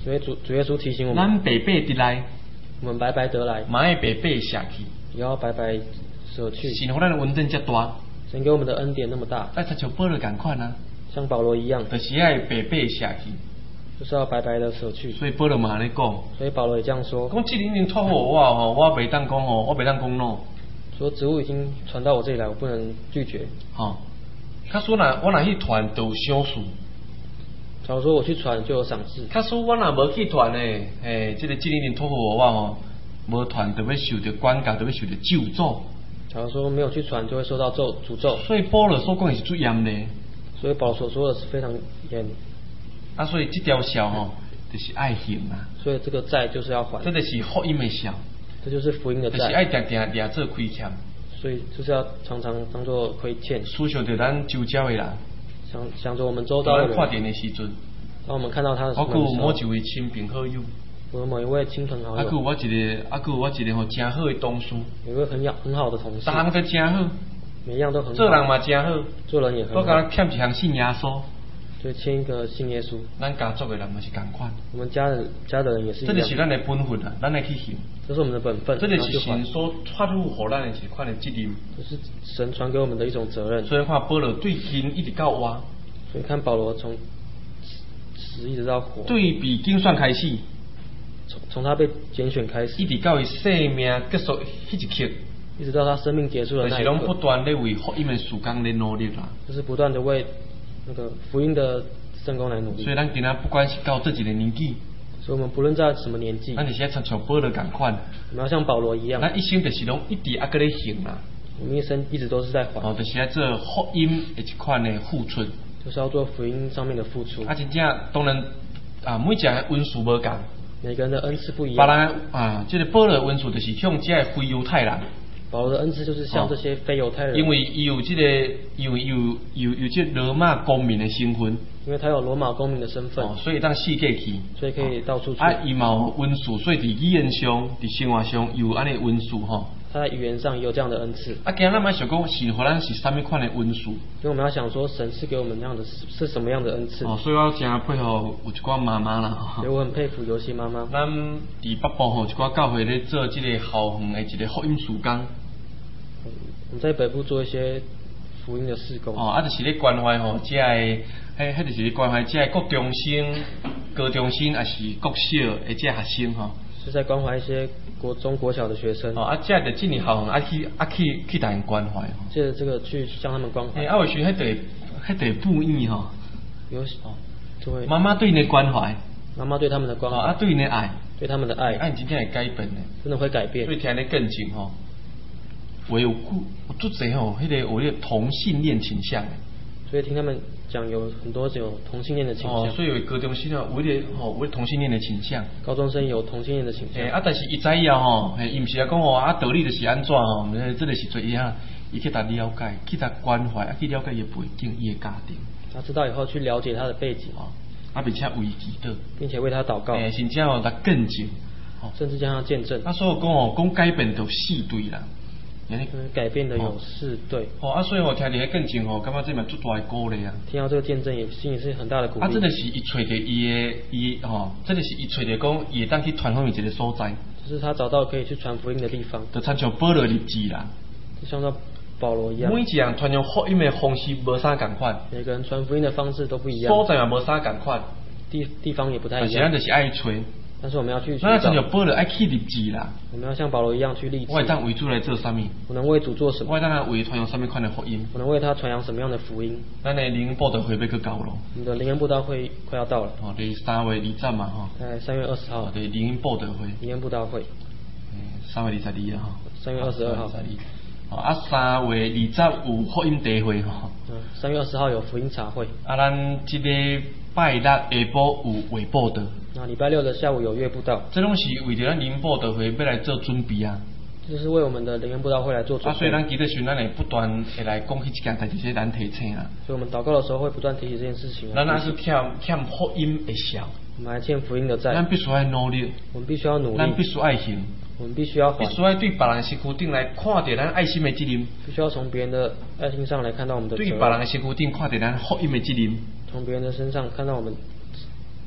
所以主主耶稣提醒我们，
咱白白得来，
我们白白得来，
嘛爱白白下去。
也要白白舍去。
神互咱的恩典遮大，
神给我们的恩典那么大，
咱才像保罗共款啊，
像保罗一样，
就是爱白白下去。
就是要白白的舍去。
所以保罗嘛安尼讲，
所以保罗也这样说，
讲这灵灵托付我吼，我袂当讲吼，我袂当讲 no。
说职务已经传到我这里来，我不能拒绝。
吼，他说若我若去传，就有赏赐。
假如说我去传，就有赏赐。
他说我若无去传呢，诶，这个这灵灵托付我我吼，无传就要受到管教，就要受到咒诅。
假如说没有去传，就会受到咒诅咒。
所以保罗所讲的是最严的。
所以保罗所说的是非常严。
啊，所以这条孝吼，就是爱行啊。
所以这个债就是要还。
这就是福音的孝。
这就是福音的债。
就是爱定定定做亏欠。
所以就是要常常当做亏欠。
思想着咱周遭的人。
想想着我们周遭的人。
看电的时阵。
当我们看到他的时候。
我有某一位亲朋好友。
我有某一位亲朋好友。
啊，有我一个，啊，有我一个吼真好的同事。
有一位很好很好的同事。
逐项都真好。
每一样都很好。
做人嘛真好。
做人也很好。
我甲欠一项信耶稣。
就签一个信耶稣。
咱家族的人嘛是共款。
我们家的家的人也是一样。
这就是咱的本分啊，咱来去行。
这是我们的本分。
这就是神所传入给咱的一款的责任。
这是神传给我们的一种责任。
所以看保罗对经一直到活。
所以看保罗从死一直到活。
对比经算开始。
从从他被拣选开始。
一直到伊生命结束迄一刻。
一直到他生命结束的那一刻。
就是拢不断的为福音的事工来努力啦。
就是不断的为。那个福音的圣工来努力。
所以咱今仔不管是到这一个年纪，
所以我们不论在什么年纪，
咱就是要像保罗共款，
我们要像保罗一样，
咱一生就是拢一直啊搁咧行啦。
我们一生一直都是在还。
哦，就是要做福音的一款的付出，
就是要做福音上面的付出。
啊，真正当然啊，每一个恩赐无共，
每个人的恩赐不一样。
别人啊，这个保罗恩赐就是向这个非犹太人。
保罗的恩赐就是像这些非犹太人，
因为伊有这个，因为有有有这罗马公民的身份，
因为他有罗马公民的身份，
哦，所以当世界去，
所以可以到处去。
啊，伊嘛有恩赐，所以伫语言上、伫生活上有安尼恩赐吼。
他在语言上也有这样的恩赐。
啊，今日咱嘛想讲，是互咱是啥物款的恩赐？因
为我们要想说，神是给我们这样的是什么样的恩赐？
哦，所以我真佩服有一寡妈妈啦。
所以我很佩服有些妈妈。
咱伫北部吼，一寡教会咧做即个校园的一个福音事工。
我们在北部做一些福音的事工。
哦，啊，就是咧关怀吼，即个，迄，迄就是咧关怀即个国中生、高中生，还是国小的即个学生吼。
是在关怀一些国中、国小的学生。
哦，啊，即个就进入校园，啊去，啊去，去大人关怀。
借着这个去向他们关怀。
诶、欸，啊，有时迄对，迄对不义吼。
有哦，就会。
妈妈对你的关怀。
妈妈对他们的关怀。
哦、啊，对你的爱。
对他们的爱。
啊，你真正会改变的。
真的会改变。
所以听咧更近吼。我有故，我做侪吼，迄个有迄个同性恋倾向的。
所以听他们讲，有很多有同性恋的倾向。
哦，所以有高中生啊，有迄个吼，有同性恋的倾向。
高中生有同性恋的倾向。
诶、欸，啊，但是伊知影吼，诶，伊毋是来讲哦，啊，道理就是安怎吼，这个是做伊啊，伊去达了解，去达关怀，啊，去了解伊背景，伊的家庭。
他知道以后去了解他的背景，
哦，啊，并且为祈祷，
并且为他祷告。
诶、欸，甚至吼，他更近，
哦，甚至将他见证。
啊，所以讲哦，讲改变就四对啦。
改变的有四对。
哦，啊，所以我听你迄更近吼，感觉这嘛足大的鼓励啊。
听到这个见证，也心里是很大的鼓励。
啊，这个是伊找着伊的，伊吼，这个是伊找着讲，伊会当去传福音一个所在。
就是他找到可以去传福音的地方。
就参像保罗日记啦。
就像到保罗一样。
每一样传扬福音的方式无啥共款。
每个人传福音的方式都不一样。
所在嘛无啥共款。
地地方也不太一样。
但是咱就是爱找。
但是我们要去，
那像保罗爱去立志啦。
我们要像保罗一样去立志。
我会当为主来做啥物？
我能为主做什么？
我会当为传扬啥物款的福音？
我能为他传扬什么样的福音？
咱的灵恩布道会要去到咯。
我们的灵恩布道会快要到了。
哦，第三月二十嘛吼。
在三月二十号。
对，灵恩布道会。
灵恩布道会。
三月二十二啊吼。
三月二十二号。
哦，啊，三月二十有福音茶会吼。
嗯，三月二十号有福音茶会。
啊，咱这个拜六下晡有卫布道。
那礼拜六的下午有月布道，
这拢是为着咱灵恩布道会要来做准备啊。
就是为我们的灵恩布道会来做准备。
啊，所以咱记得时，咱会不断会来讲起一件代志，是咱提醒啊。
所以我们祷告的时候会不断提起这件事情啊。
咱那是欠欠福音的孝，
我们还欠福音的债。
咱必须要努力，
我们必须要努力，
咱必须爱行，
我们必须要还，
必须要对别人的身躯顶来看到咱爱心的责任，
必须要从别人的爱心上来看到我们的责任，
对别人的身躯顶看到咱福音的责任，
从别人的身上看到我们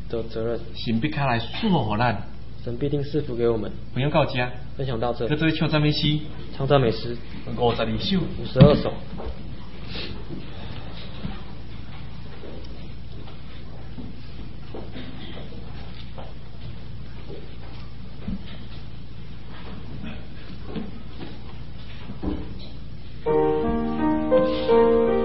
的责任。
神必卡来赐福给咱。
神必定赐福给我们。
分享到这，
分享到这。
搁做唱赞美诗，
唱赞美诗
五十二首，
五十二首。
Thank you.